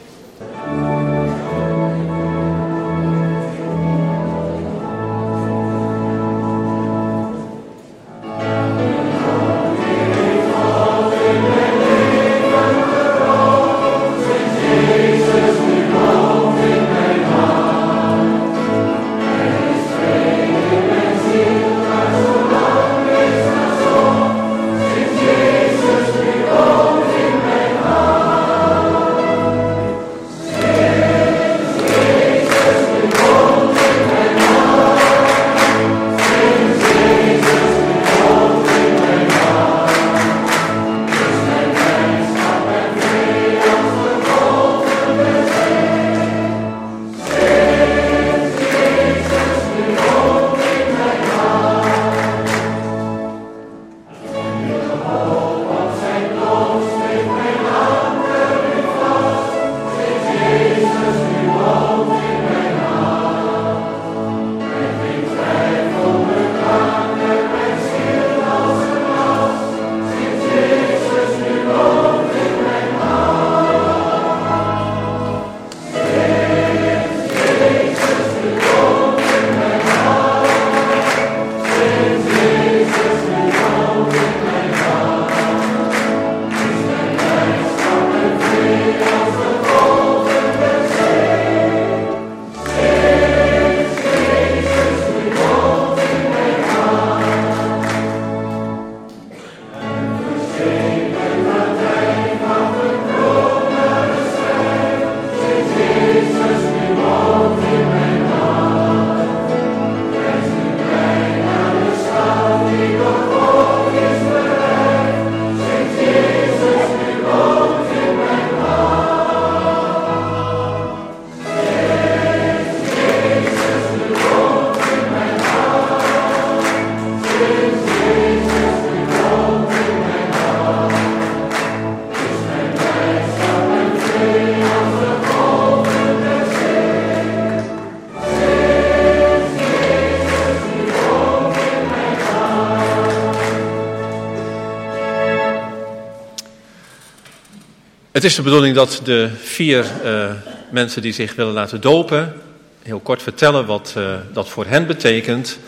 Het is de bedoeling dat de 4 mensen die zich willen laten dopen heel kort vertellen wat dat voor hen betekent.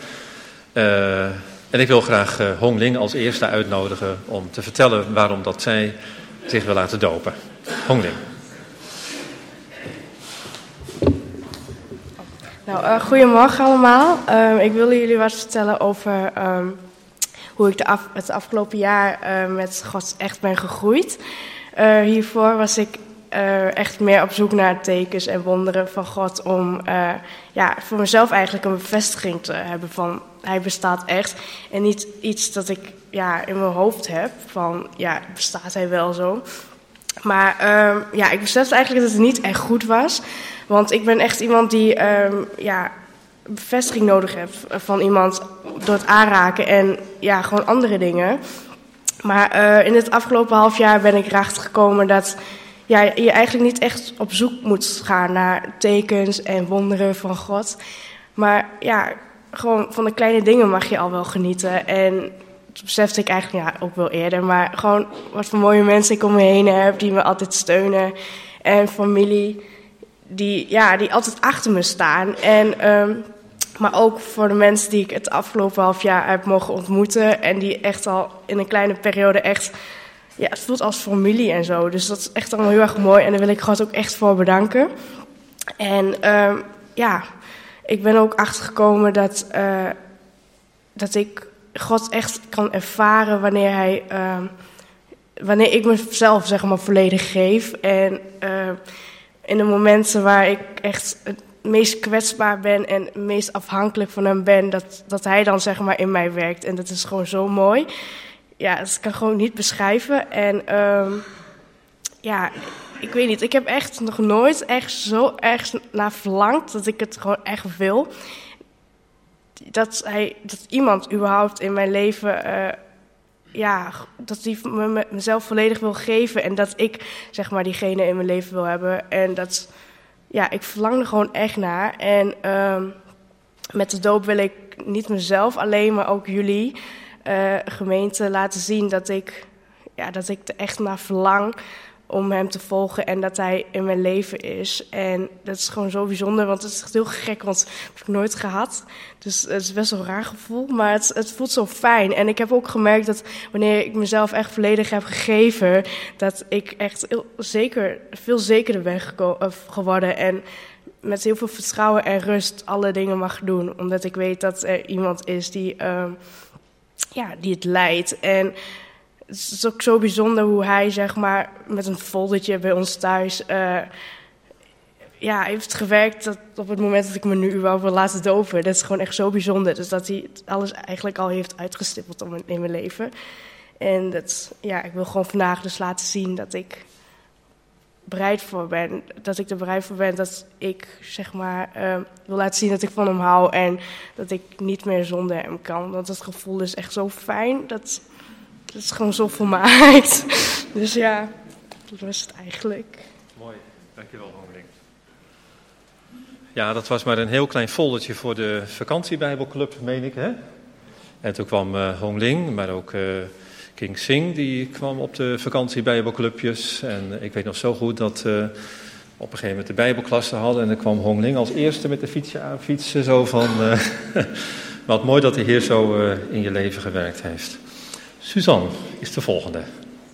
En ik wil graag Hong Ling als eerste uitnodigen om te vertellen waarom dat zij zich wil laten dopen. Hong Ling. Nou, goedemorgen allemaal. Ik wil jullie wat vertellen over hoe ik het afgelopen jaar met God echt ben gegroeid. Hiervoor was ik echt meer op zoek naar tekens en wonderen van God om voor mezelf eigenlijk een bevestiging te hebben van hij bestaat echt. En niet iets dat ik in mijn hoofd heb van bestaat hij wel zo. Maar ik besefte eigenlijk dat het niet echt goed was. Want ik ben echt iemand die bevestiging nodig heeft van iemand door het aanraken en gewoon andere dingen. Maar in het afgelopen half jaar ben ik erachter gekomen dat je eigenlijk niet echt op zoek moet gaan naar tekens en wonderen van God. Maar ja, gewoon van de kleine dingen mag je al wel genieten. En dat besefte ik eigenlijk ook wel eerder. Maar gewoon wat voor mooie mensen ik om me heen heb die me altijd steunen. En familie die altijd achter me staan. Maar ook voor de mensen die ik het afgelopen half jaar heb mogen ontmoeten. En die echt al in een kleine periode echt... Ja, het voelt als familie en zo. Dus dat is echt allemaal heel erg mooi. En daar wil ik God ook echt voor bedanken. En ik ben ook achtergekomen dat ik God echt kan ervaren wanneer ik mezelf zeg maar volledig geef. En in de momenten waar ik echt het meest kwetsbaar ben en het meest afhankelijk van hem ben, dat hij dan zeg maar in mij werkt. En dat is gewoon zo mooi. Ja, dat kan ik gewoon niet beschrijven. En ik weet niet. Ik heb echt nog nooit echt zo erg naar verlangd dat ik het gewoon echt wil. Dat iemand überhaupt in mijn leven, dat die mezelf volledig wil geven. En dat ik, zeg maar, diegene in mijn leven wil hebben. En ik verlang er gewoon echt naar. En met de doop wil ik niet mezelf alleen, maar ook jullie gemeente laten zien dat ik er echt naar verlang om hem te volgen en dat hij in mijn leven is. En dat is gewoon zo bijzonder, want het is echt heel gek, want dat heb ik nooit gehad. Dus het is best wel een raar gevoel, maar het voelt zo fijn. En ik heb ook gemerkt dat wanneer ik mezelf echt volledig heb gegeven, dat ik echt veel zekerder ben geworden en met heel veel vertrouwen en rust alle dingen mag doen. Omdat ik weet dat er iemand is die het leidt. En het is ook zo bijzonder hoe hij, zeg maar, met een foldertje bij ons thuis heeft gewerkt dat op het moment dat ik me nu überhaupt wil laten dopen. Dat is gewoon echt zo bijzonder. Dus dat hij alles eigenlijk al heeft uitgestippeld in mijn leven. En ik wil gewoon vandaag dus laten zien dat ik bereid voor ben. Dat ik er bereid voor ben dat ik, zeg maar, wil laten zien dat ik van hem hou. En dat ik niet meer zonder hem kan. Want dat gevoel is echt zo fijn. Dat is gewoon zo volmaakt. Dus ja, dat was het eigenlijk. Mooi, dankjewel Hongeling. Ja, dat was maar een heel klein foldertje voor de vakantiebijbelclub, meen ik, hè? En toen kwam Hongeling, maar ook King Sing, die kwam op de vakantiebijbelclubjes. En ik weet nog zo goed dat op een gegeven moment de bijbelklasse hadden. En dan kwam Hongeling als eerste met de fietsje aanfietsen. Zo van, wat mooi dat de Heer zo in je leven gewerkt heeft. Suzanne is de volgende.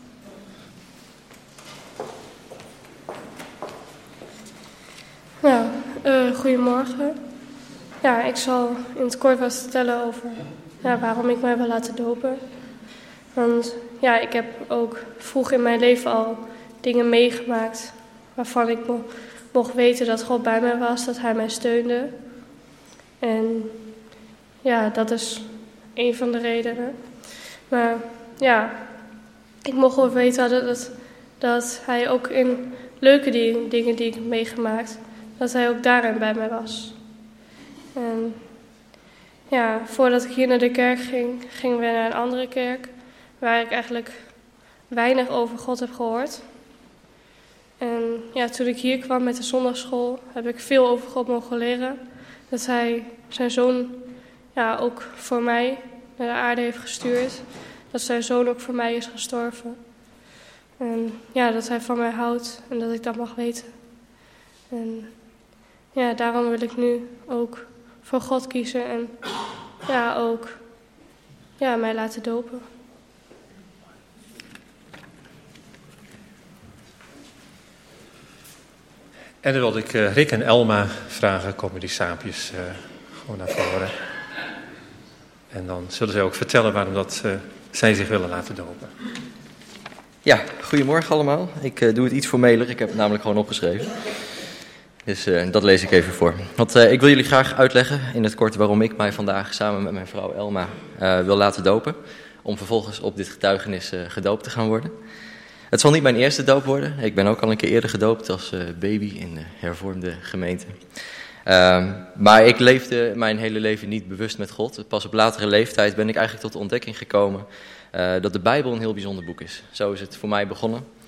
Goedemorgen. Ja, ik zal in het kort wat vertellen over waarom ik mij wil laten dopen. Want ik heb ook vroeg in mijn leven al dingen meegemaakt waarvan ik mocht weten dat God bij mij was, dat hij mij steunde. En dat is een van de redenen. Maar ik mocht ook weten dat hij ook in leuke dingen die ik heb meegemaakt, dat hij ook daarin bij mij was. En voordat ik hier naar de kerk ging, gingen we naar een andere kerk, waar ik eigenlijk weinig over God heb gehoord. En toen ik hier kwam met de zondagschool, heb ik veel over God mogen leren. Dat hij zijn zoon ook voor mij naar de aarde heeft gestuurd. Dat zijn zoon ook voor mij is gestorven. En dat hij van mij houdt en dat ik dat mag weten. En daarom wil ik nu ook voor God kiezen en ook mij laten dopen. En dan wilde ik Rick en Elma vragen, komen die saampjes gewoon naar voren. En dan zullen zij ook vertellen waarom zij zich willen laten dopen. Ja, goedemorgen allemaal. Ik doe het iets formeler, ik heb het namelijk gewoon opgeschreven. Dus dat lees ik even voor. Want ik wil jullie graag uitleggen in het kort waarom ik mij vandaag samen met mijn vrouw Elma wil laten dopen. Om vervolgens op dit getuigenis gedoopt te gaan worden. Het zal niet mijn eerste doop worden. Ik ben ook al een keer eerder gedoopt als baby in de hervormde gemeente. Maar ik leefde mijn hele leven niet bewust met God. Pas op latere leeftijd ben ik eigenlijk tot de ontdekking gekomen dat de Bijbel een heel bijzonder boek is. Zo is het voor mij begonnen.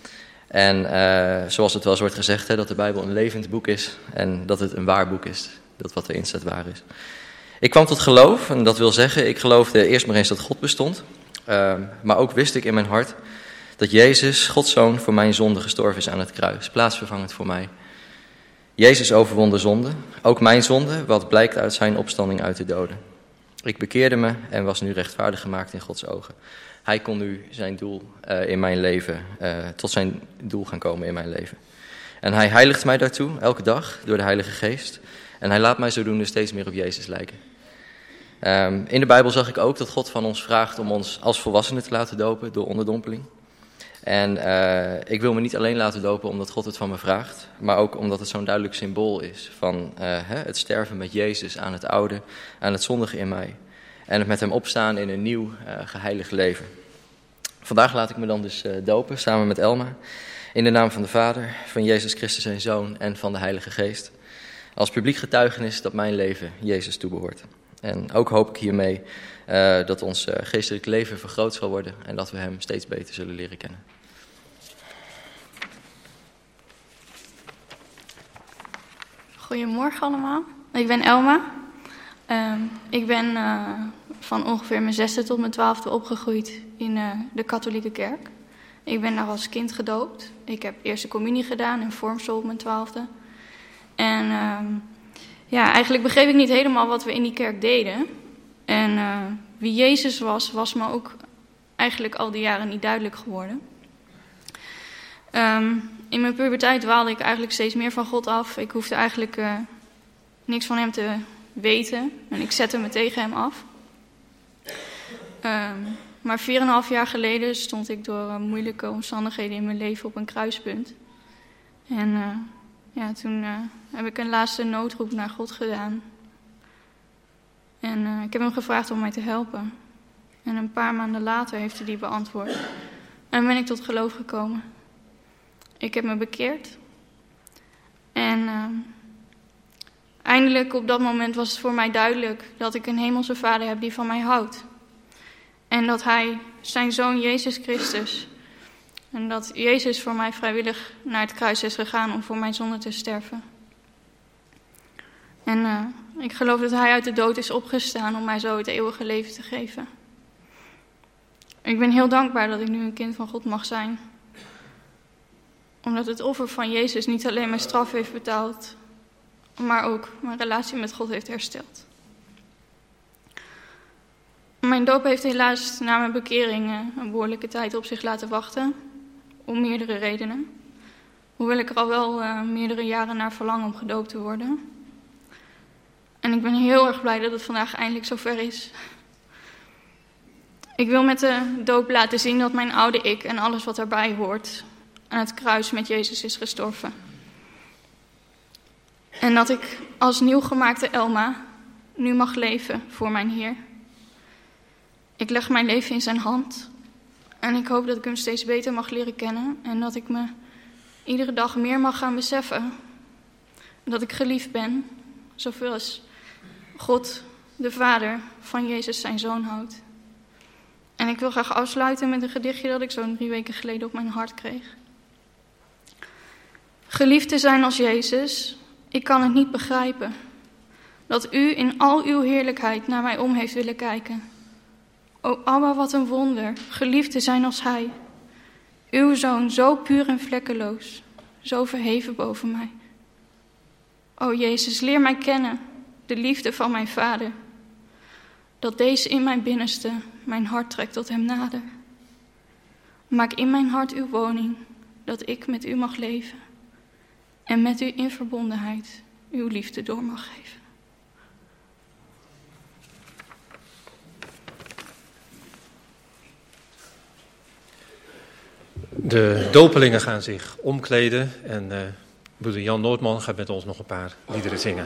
En zoals het wel eens wordt gezegd, dat de Bijbel een levend boek is en dat het een waar boek is. Dat wat erin staat waar is. Ik kwam tot geloof, en dat wil zeggen, ik geloofde eerst maar eens dat God bestond. Maar ook wist ik in mijn hart dat Jezus, Gods Zoon, voor mijn zonde gestorven is aan het kruis. Plaatsvervangend voor mij. Jezus overwon de zonde, ook mijn zonde, wat blijkt uit zijn opstanding uit de doden. Ik bekeerde me en was nu rechtvaardig gemaakt in Gods ogen. Hij kon nu zijn doel in mijn leven, tot zijn doel gaan komen in mijn leven. En hij heiligt mij daartoe, elke dag, door de Heilige Geest. En hij laat mij zodoende steeds meer op Jezus lijken. In de Bijbel zag ik ook dat God van ons vraagt om ons als volwassenen te laten dopen door onderdompeling. En ik wil me niet alleen laten dopen omdat God het van me vraagt, maar ook omdat het zo'n duidelijk symbool is van het sterven met Jezus aan het oude, aan het zondige in mij. En het met hem opstaan in een nieuw, geheiligd leven. Vandaag laat ik me dan dus dopen, samen met Elma, in de naam van de Vader, van Jezus Christus zijn Zoon en van de Heilige Geest. Als publiek getuigenis dat mijn leven Jezus toebehoort. En ook hoop ik hiermee dat ons geestelijk leven vergroot zal worden en dat we hem steeds beter zullen leren kennen. Goedemorgen allemaal, ik ben Elma. Ik ben van ongeveer mijn 6e tot mijn 12e opgegroeid in de katholieke kerk. Ik ben daar als kind gedoopt. Ik heb eerste communie gedaan en vormsel op mijn 12e. En eigenlijk begreep ik niet helemaal wat we in die kerk deden. En wie Jezus was me ook eigenlijk al die jaren niet duidelijk geworden. In mijn puberteit dwaalde ik eigenlijk steeds meer van God af. Ik hoefde eigenlijk niks van hem te weten. En ik zette me tegen hem af. Maar 4,5 jaar geleden stond ik door moeilijke omstandigheden in mijn leven op een kruispunt. En toen heb ik een laatste noodroep naar God gedaan. En ik heb hem gevraagd om mij te helpen. En een paar maanden later heeft hij die beantwoord. En ben ik tot geloof gekomen. Ik heb me bekeerd. En eindelijk op dat moment was het voor mij duidelijk dat ik een hemelse Vader heb die van mij houdt. En dat hij zijn Zoon Jezus Christus, en dat Jezus voor mij vrijwillig naar het kruis is gegaan om voor mijn zonde te sterven. En ik geloof dat hij uit de dood is opgestaan om mij zo het eeuwige leven te geven. Ik ben heel dankbaar dat ik nu een kind van God mag zijn. Omdat het offer van Jezus niet alleen mijn straf heeft betaald, maar ook mijn relatie met God heeft hersteld. Mijn doop heeft helaas na mijn bekering een behoorlijke tijd op zich laten wachten. Om meerdere redenen. Hoewel ik er al wel meerdere jaren naar verlang om gedoopt te worden. En ik ben heel erg blij dat het vandaag eindelijk zover is. Ik wil met de doop laten zien dat mijn oude ik en alles wat daarbij hoort aan het kruis met Jezus is gestorven. En dat ik als nieuwgemaakte Elma nu mag leven voor mijn Heer. Ik leg mijn leven in zijn hand en ik hoop dat ik hem steeds beter mag leren kennen en dat ik me iedere dag meer mag gaan beseffen dat ik geliefd ben, zoveel als God, de Vader van Jezus zijn Zoon houdt. En ik wil graag afsluiten met een gedichtje dat ik zo'n 3 weken geleden op mijn hart kreeg. Geliefd te zijn als Jezus, ik kan het niet begrijpen, dat u in al uw heerlijkheid naar mij om heeft willen kijken. O Abba, wat een wonder, geliefd te zijn als Hij. Uw Zoon, zo puur en vlekkeloos, zo verheven boven mij. O Jezus, leer mij kennen, de liefde van mijn Vader. Dat deze in mijn binnenste mijn hart trekt tot Hem nader. Maak in mijn hart uw woning, dat ik met u mag leven. En met u in verbondenheid uw liefde door mag geven. De dopelingen gaan zich omkleden en broeder Jan Noordman gaat met ons nog een paar liederen zingen.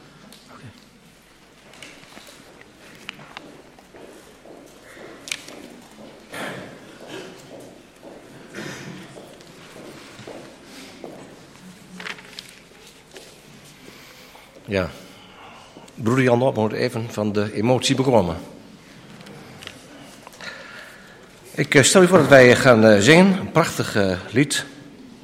Ja, broeder Jan Noordman wordt even van de emotie beklommen. Ik stel u voor dat wij gaan zingen, een prachtig lied.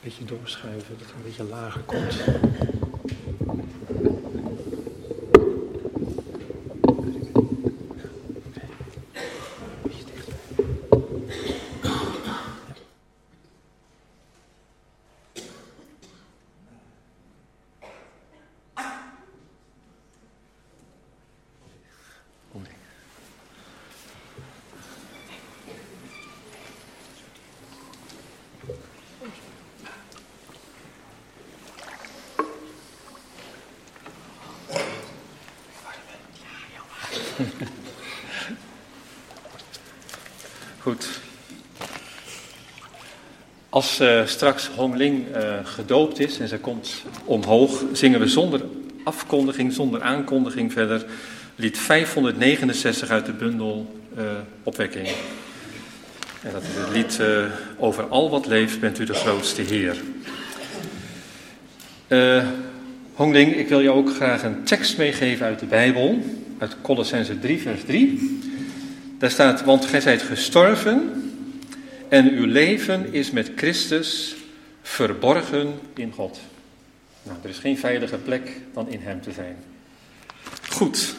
beetje doorschuiven, dat het een beetje lager komt. Goed. Als straks Hong Ling gedoopt is en zij komt omhoog, zingen we zonder afkondiging, zonder aankondiging verder lied 569 uit de bundel Opwekking. En dat is het lied over al wat leeft bent u de grootste Heer. Hong Ling, ik wil je ook graag een tekst meegeven uit de Bijbel, uit Kolossenzen 3 vers 3. Daar staat, want gij zijt gestorven en uw leven is met Christus verborgen in God. Nou, er is geen veilige plek dan in hem te zijn. Goed.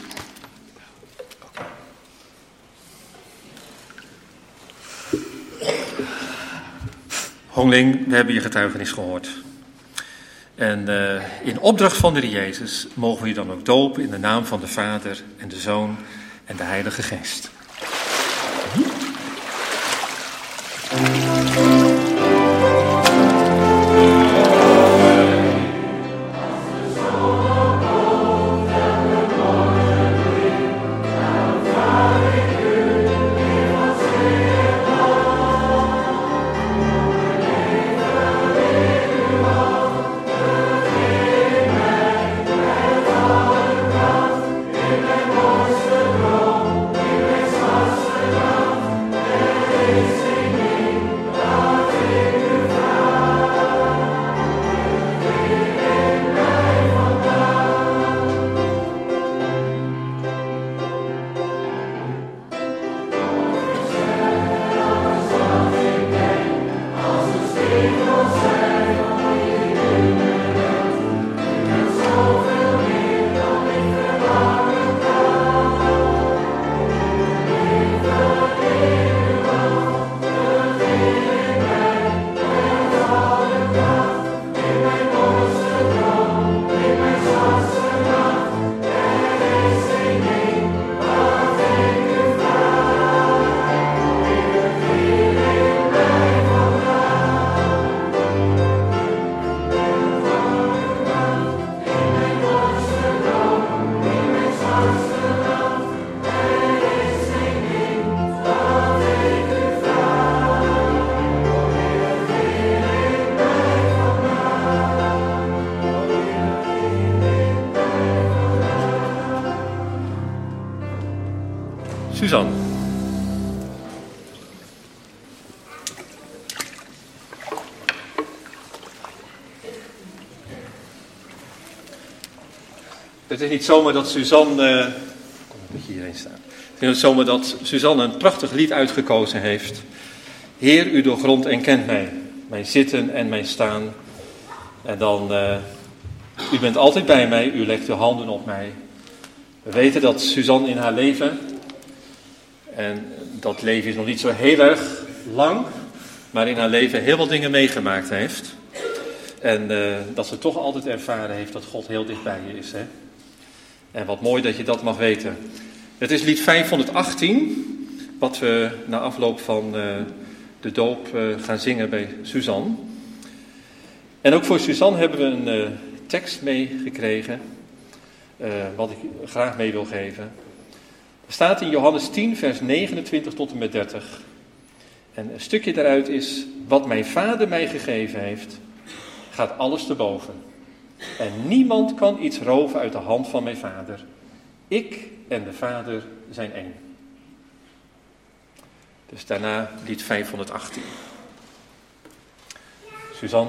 Hong Ling, we hebben je getuigenis gehoord. En in opdracht van de Heer Jezus mogen we je dan ook dopen in de naam van de Vader en de Zoon en de Heilige Geest. Suzanne. Het is niet zomaar dat Suzanne... Kom een beetje hierheen staan. Het is niet zomaar dat Suzanne een prachtig lied uitgekozen heeft. Heer, u doorgrondt en kent mij. Mijn zitten en mijn staan. En dan... u bent altijd bij mij. U legt uw handen op mij. We weten dat Suzanne in haar leven... En dat leven is nog niet zo heel erg lang, maar in haar leven heel veel dingen meegemaakt heeft. En dat ze toch altijd ervaren heeft dat God heel dicht bij je is. Hè? En wat mooi dat je dat mag weten. Het is lied 518, wat we na afloop van de doop gaan zingen bij Suzanne. En ook voor Suzanne hebben we een tekst meegekregen, wat ik graag mee wil geven. Er staat in Johannes 10, vers 29 tot en met 30. En een stukje daaruit is, wat mijn Vader mij gegeven heeft, gaat alles te boven. En niemand kan iets roven uit de hand van mijn Vader. Ik en de Vader zijn één. Dus daarna lied 518. Suzanne,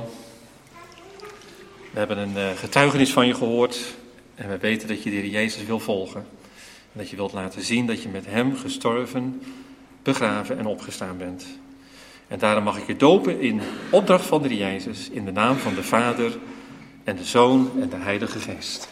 we hebben een getuigenis van je gehoord. En we weten dat je de Heer Jezus wil volgen. En dat je wilt laten zien dat je met hem gestorven, begraven en opgestaan bent. En daarom mag ik je dopen in opdracht van de Heer Jezus, in de naam van de Vader en de Zoon en de Heilige Geest.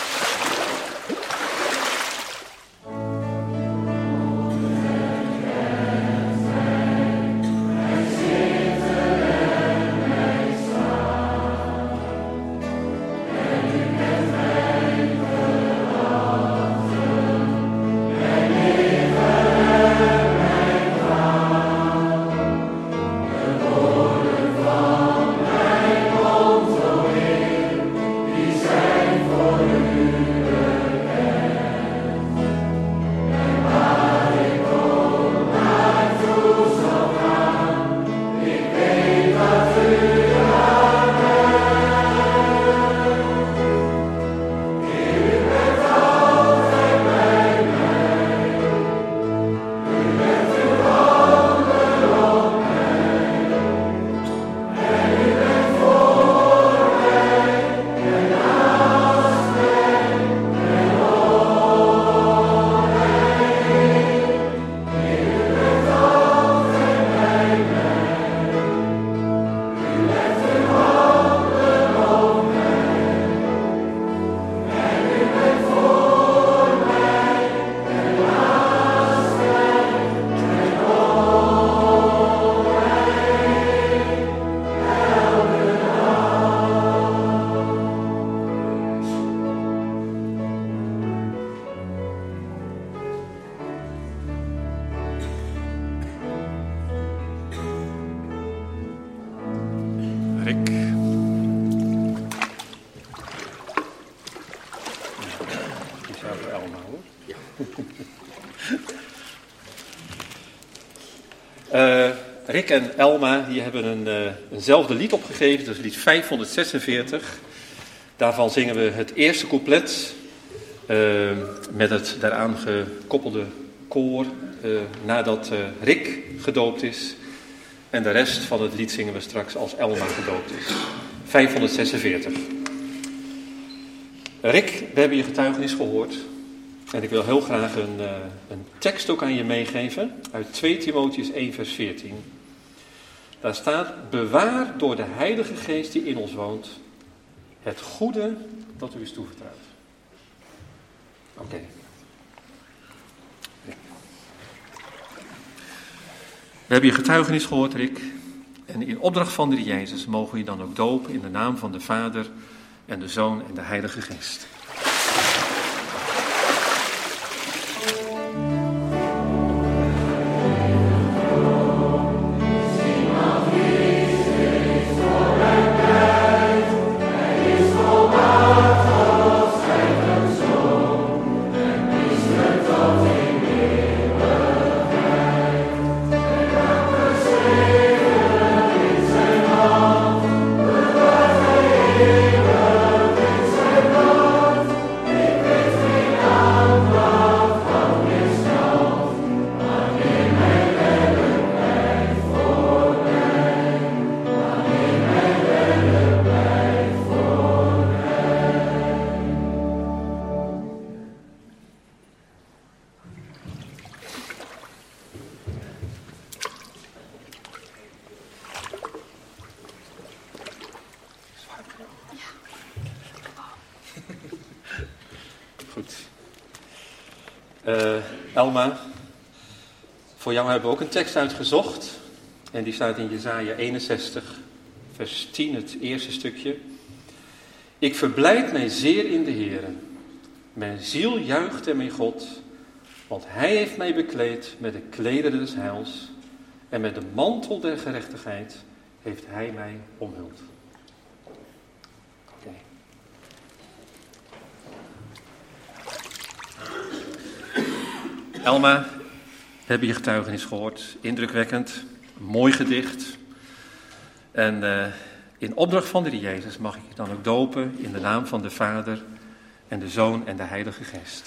Rick. Die zou voor Elma, hoor. Ja. Rick en Elma die hebben eenzelfde lied opgegeven, dat is lied 546. Daarvan zingen we het eerste couplet met het daaraan gekoppelde koor nadat Rick gedoopt is. En de rest van het lied zingen we straks als Elma gedoopt is. 546. Rick, we hebben je getuigenis gehoord. En ik wil heel graag een tekst ook aan je meegeven. Uit 2 Timotheüs 1 vers 14. Daar staat: bewaar door de Heilige Geest die in ons woont het goede dat u is toevertrouwd. Oké. We hebben je getuigenis gehoord, Rick. En in opdracht van de Heer Jezus mogen we je dan ook dopen in de naam van de Vader en de Zoon en de Heilige Geest. Goed. Elma, voor jou hebben we ook een tekst uitgezocht. En die staat in Jesaja 61, vers 10, het eerste stukje. Ik verblijd mij zeer in de Heere. Mijn ziel juicht in mijn God. Want hij heeft mij bekleed met de klederen des heils. En met de mantel der gerechtigheid heeft hij mij omhuld. Okay. Elma, we hebben je getuigenis gehoord. Indrukwekkend. Mooi gedicht. En in opdracht van de Heer Jezus mag ik je dan ook dopen in de naam van de Vader en de Zoon en de Heilige Geest.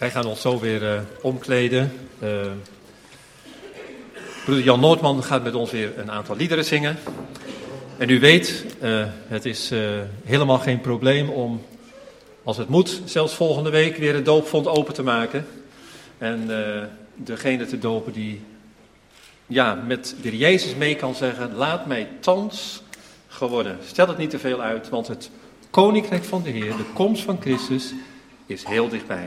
Wij gaan ons zo weer omkleden. Broeder Jan Noordman gaat met ons weer een aantal liederen zingen. En u weet, het is helemaal geen probleem om, als het moet, zelfs volgende week weer het doopvont open te maken. En degene te dopen die met de Jezus mee kan zeggen, laat mij thans geworden. Stel het niet te veel uit, want het Koninkrijk van de Heer, de komst van Christus, is heel dichtbij.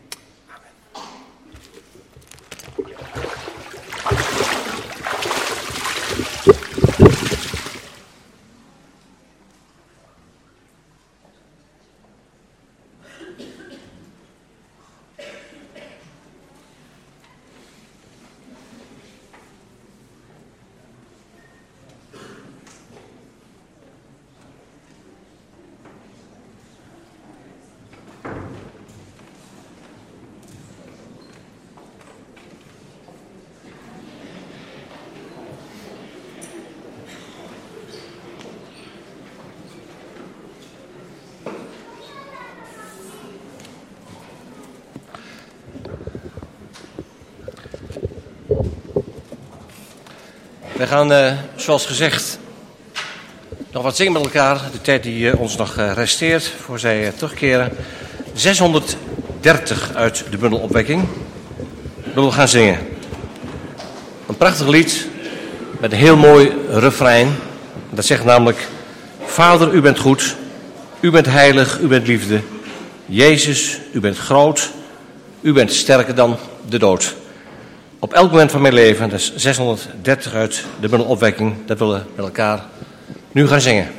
We gaan, zoals gezegd, nog wat zingen met elkaar. De tijd die ons nog resteert voor zij terugkeren. 630 uit de bundel Opwekking. We gaan zingen. Een prachtig lied met een heel mooi refrein. Dat zegt namelijk: Vader, u bent goed. U bent heilig, u bent liefde. Jezus, u bent groot. U bent sterker dan de dood. Op elk moment van mijn leven, dat is 630 uit de bundel Opwekking, dat willen we met elkaar nu gaan zingen.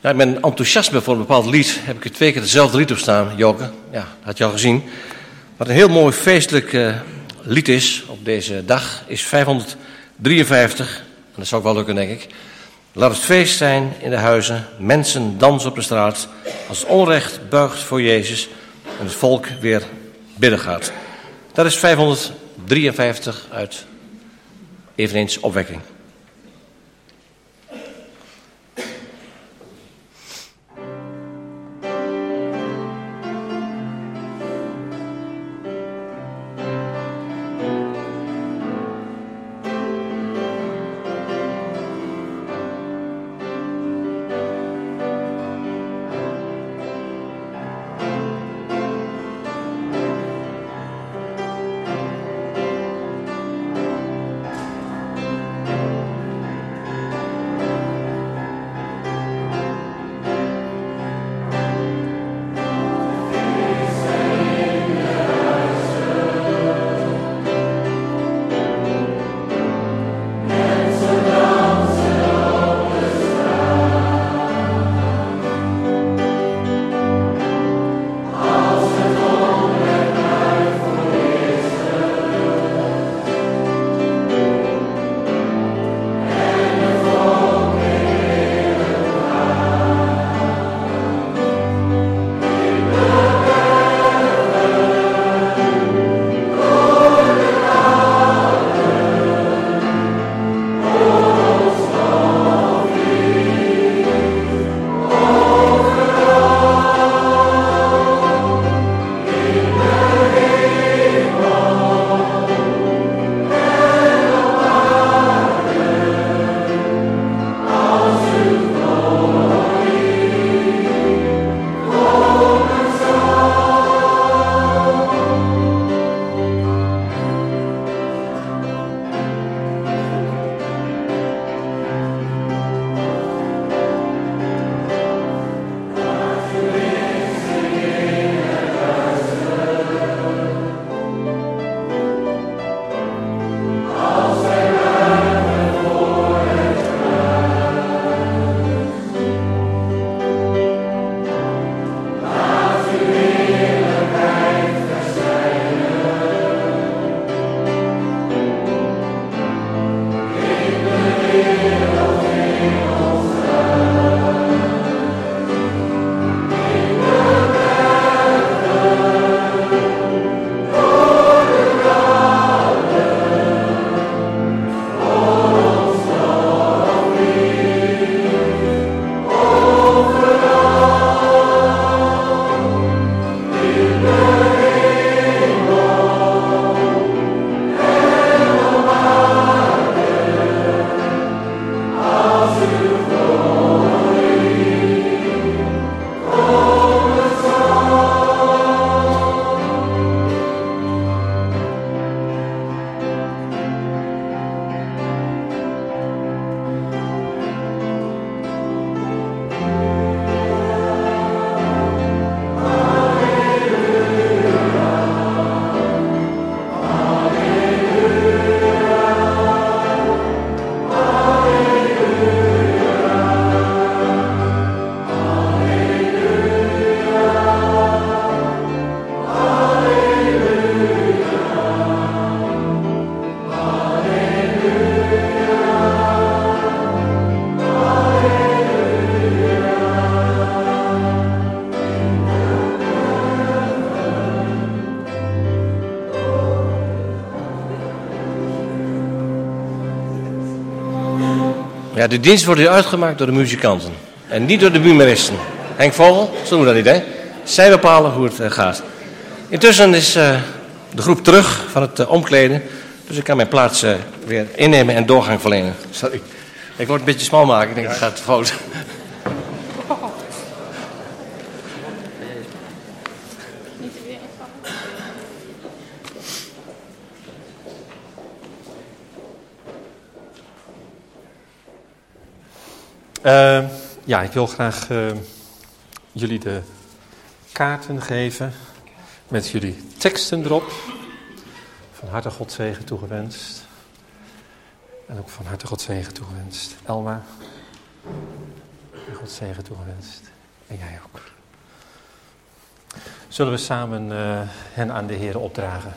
Nou, mijn enthousiasme voor een bepaald lied heb ik er 2 keer hetzelfde lied op staan, Joke. Ja, dat had je al gezien. Wat een heel mooi feestelijk lied is op deze dag, is 553. En dat zou ook wel lukken, denk ik. Laat het feest zijn in de huizen, mensen dansen op de straat, als het onrecht buigt voor Jezus en het volk weer bidden gaat. Dat is 553 uit eveneens Opwekking. Ja, de dienst wordt hier uitgemaakt door de muzikanten. En niet door de buurmeristen. Henk Vogel, zo doen we dat niet, hè? Zij bepalen hoe het gaat. Intussen is de groep terug van het omkleden. Dus ik kan mijn plaats weer innemen en doorgang verlenen. Sorry. Ik word een beetje smal maken. Ik denk, dat gaat te fout. Ja, ik wil graag jullie de kaarten geven met jullie teksten erop. Van harte Godzegen toegewenst. En ook van harte Godzegen toegewenst. Elma. God zegen toegewenst. En jij ook. Zullen we samen hen aan de Heer opdragen.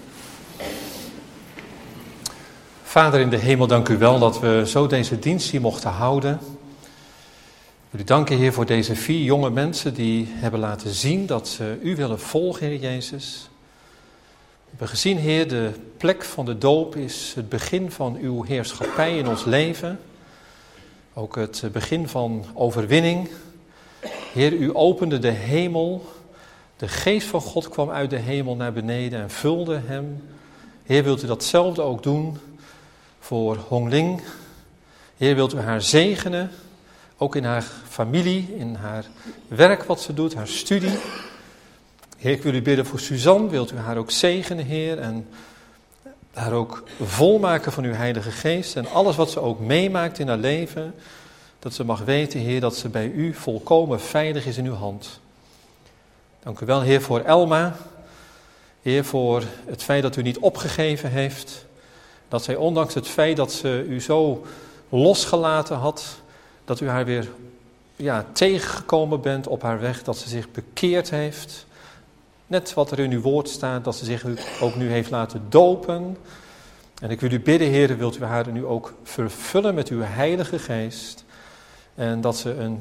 Vader in de hemel, dank u wel dat we zo deze dienst hier mochten houden. Ik wil u danken, Heer, voor deze 4 jonge mensen die hebben laten zien dat ze u willen volgen, Heer Jezus. We hebben gezien, Heer, de plek van de doop is het begin van uw heerschappij in ons leven. Ook het begin van overwinning. Heer, u opende de hemel. De geest van God kwam uit de hemel naar beneden en vulde hem. Heer, wilt u datzelfde ook doen voor Hongling? Heer, wilt u haar zegenen, ook in haar familie, in haar werk wat ze doet, haar studie. Heer, ik wil u bidden voor Suzanne, wilt u haar ook zegenen, Heer, en haar ook volmaken van uw Heilige Geest en alles wat ze ook meemaakt in haar leven, dat ze mag weten, Heer, dat ze bij u volkomen veilig is in uw hand. Dank u wel, Heer, voor Elma. Heer, voor het feit dat u niet opgegeven heeft. Dat zij ondanks het feit dat ze u zo losgelaten had, dat u haar weer tegengekomen bent op haar weg, dat ze zich bekeerd heeft. Net wat er in uw woord staat, dat ze zich ook nu heeft laten dopen. En ik wil u bidden, Heer, wilt u haar nu ook vervullen met uw Heilige Geest. En dat ze een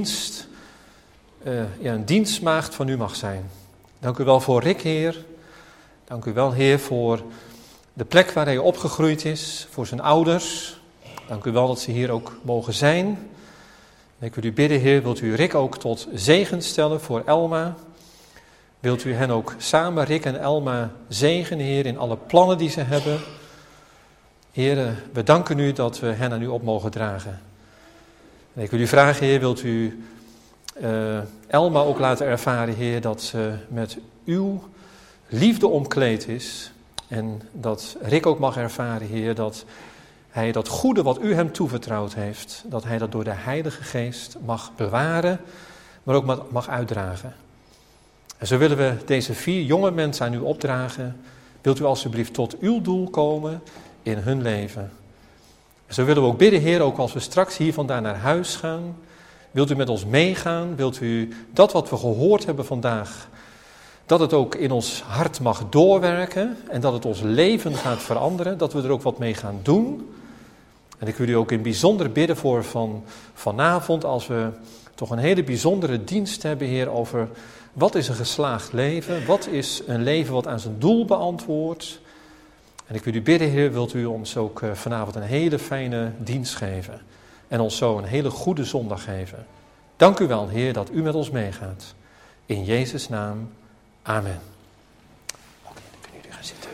dienstmaagd van u mag zijn. Dank u wel voor Rick, Heer. Dank u wel, Heer, voor de plek waar hij opgegroeid is, voor zijn ouders. Dank u wel dat ze hier ook mogen zijn. En ik wil u bidden, Heer, wilt u Rick ook tot zegen stellen voor Elma. Wilt u hen ook samen, Rick en Elma, zegenen, Heer, in alle plannen die ze hebben. Heer, we danken u dat we hen aan u op mogen dragen. En ik wil u vragen, Heer, wilt u Elma ook laten ervaren, Heer, dat ze met uw liefde omkleed is. En dat Rick ook mag ervaren, Heer, dat hij dat goede wat u hem toevertrouwd heeft, dat hij dat door de Heilige Geest mag bewaren, maar ook mag uitdragen. En zo willen we deze 4 jonge mensen aan u opdragen. Wilt u alsjeblieft tot uw doel komen in hun leven. En zo willen we ook bidden, Heer, ook als we straks hier vandaan naar huis gaan. Wilt u met ons meegaan? Wilt u dat wat we gehoord hebben vandaag, dat het ook in ons hart mag doorwerken en dat het ons leven gaat veranderen, dat we er ook wat mee gaan doen. En ik wil u ook in bijzonder bidden voor vanavond, als we toch een hele bijzondere dienst hebben, Heer, over wat is een geslaagd leven, wat is een leven wat aan zijn doel beantwoordt. En ik wil u bidden, Heer, wilt u ons ook vanavond een hele fijne dienst geven en ons zo een hele goede zondag geven. Dank u wel, Heer, dat u met ons meegaat. In Jezus' naam, amen. Oké, dan kunnen jullie gaan zitten.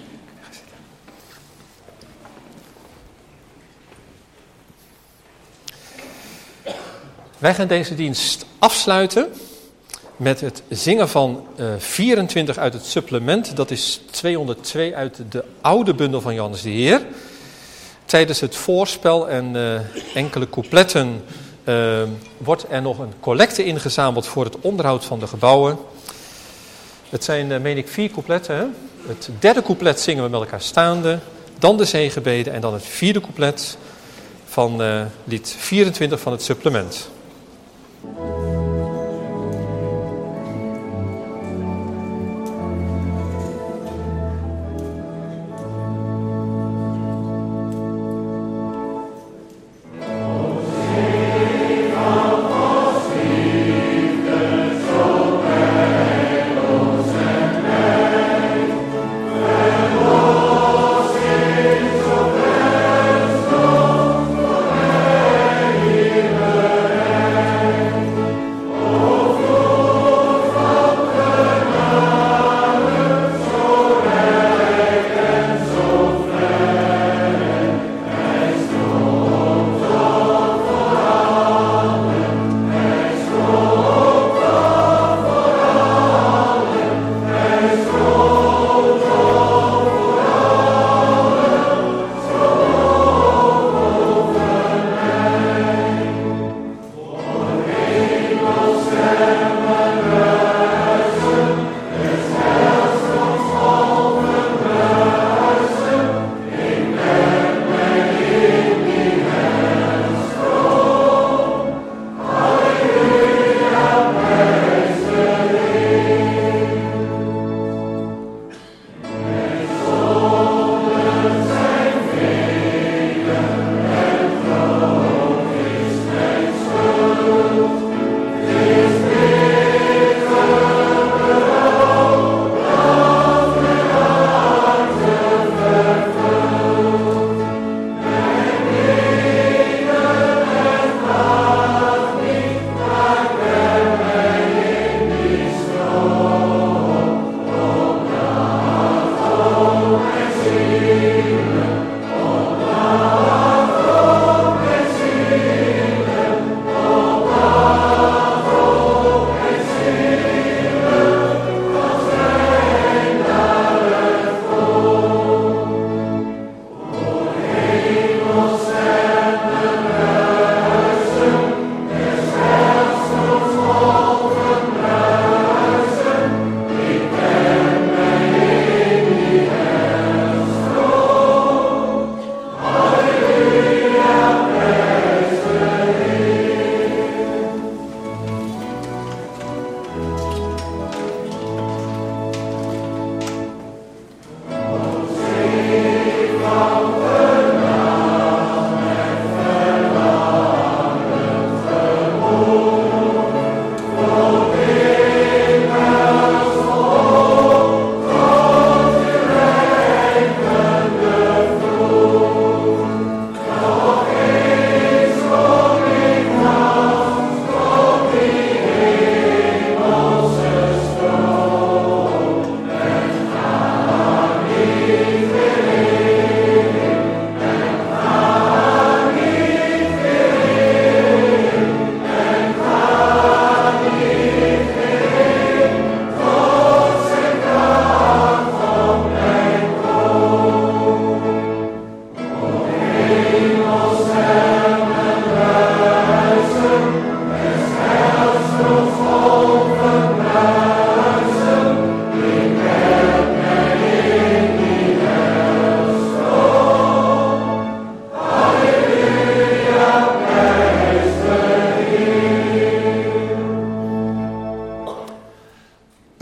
Wij gaan deze dienst afsluiten met het zingen van 24 uit het supplement. Dat is 202 uit de oude bundel van Johannes de Heer. Tijdens het voorspel en enkele coupletten wordt er nog een collecte ingezameld voor het onderhoud van de gebouwen. Het zijn, meen ik, 4 coupletten. Hè? Het 3e couplet zingen we met elkaar staande, dan de zegenbeden en dan het 4e couplet van lied 24 van het supplement.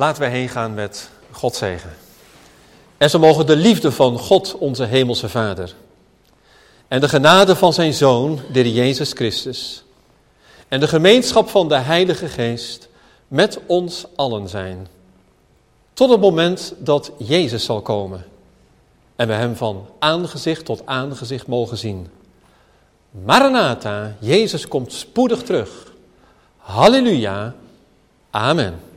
Laten we heen gaan met Gods zegen. En zo mogen de liefde van God, onze hemelse Vader, en de genade van zijn Zoon, de Heer Jezus Christus, en de gemeenschap van de Heilige Geest met ons allen zijn. Tot het moment dat Jezus zal komen en we hem van aangezicht tot aangezicht mogen zien. Maranatha, Jezus komt spoedig terug. Halleluja, amen.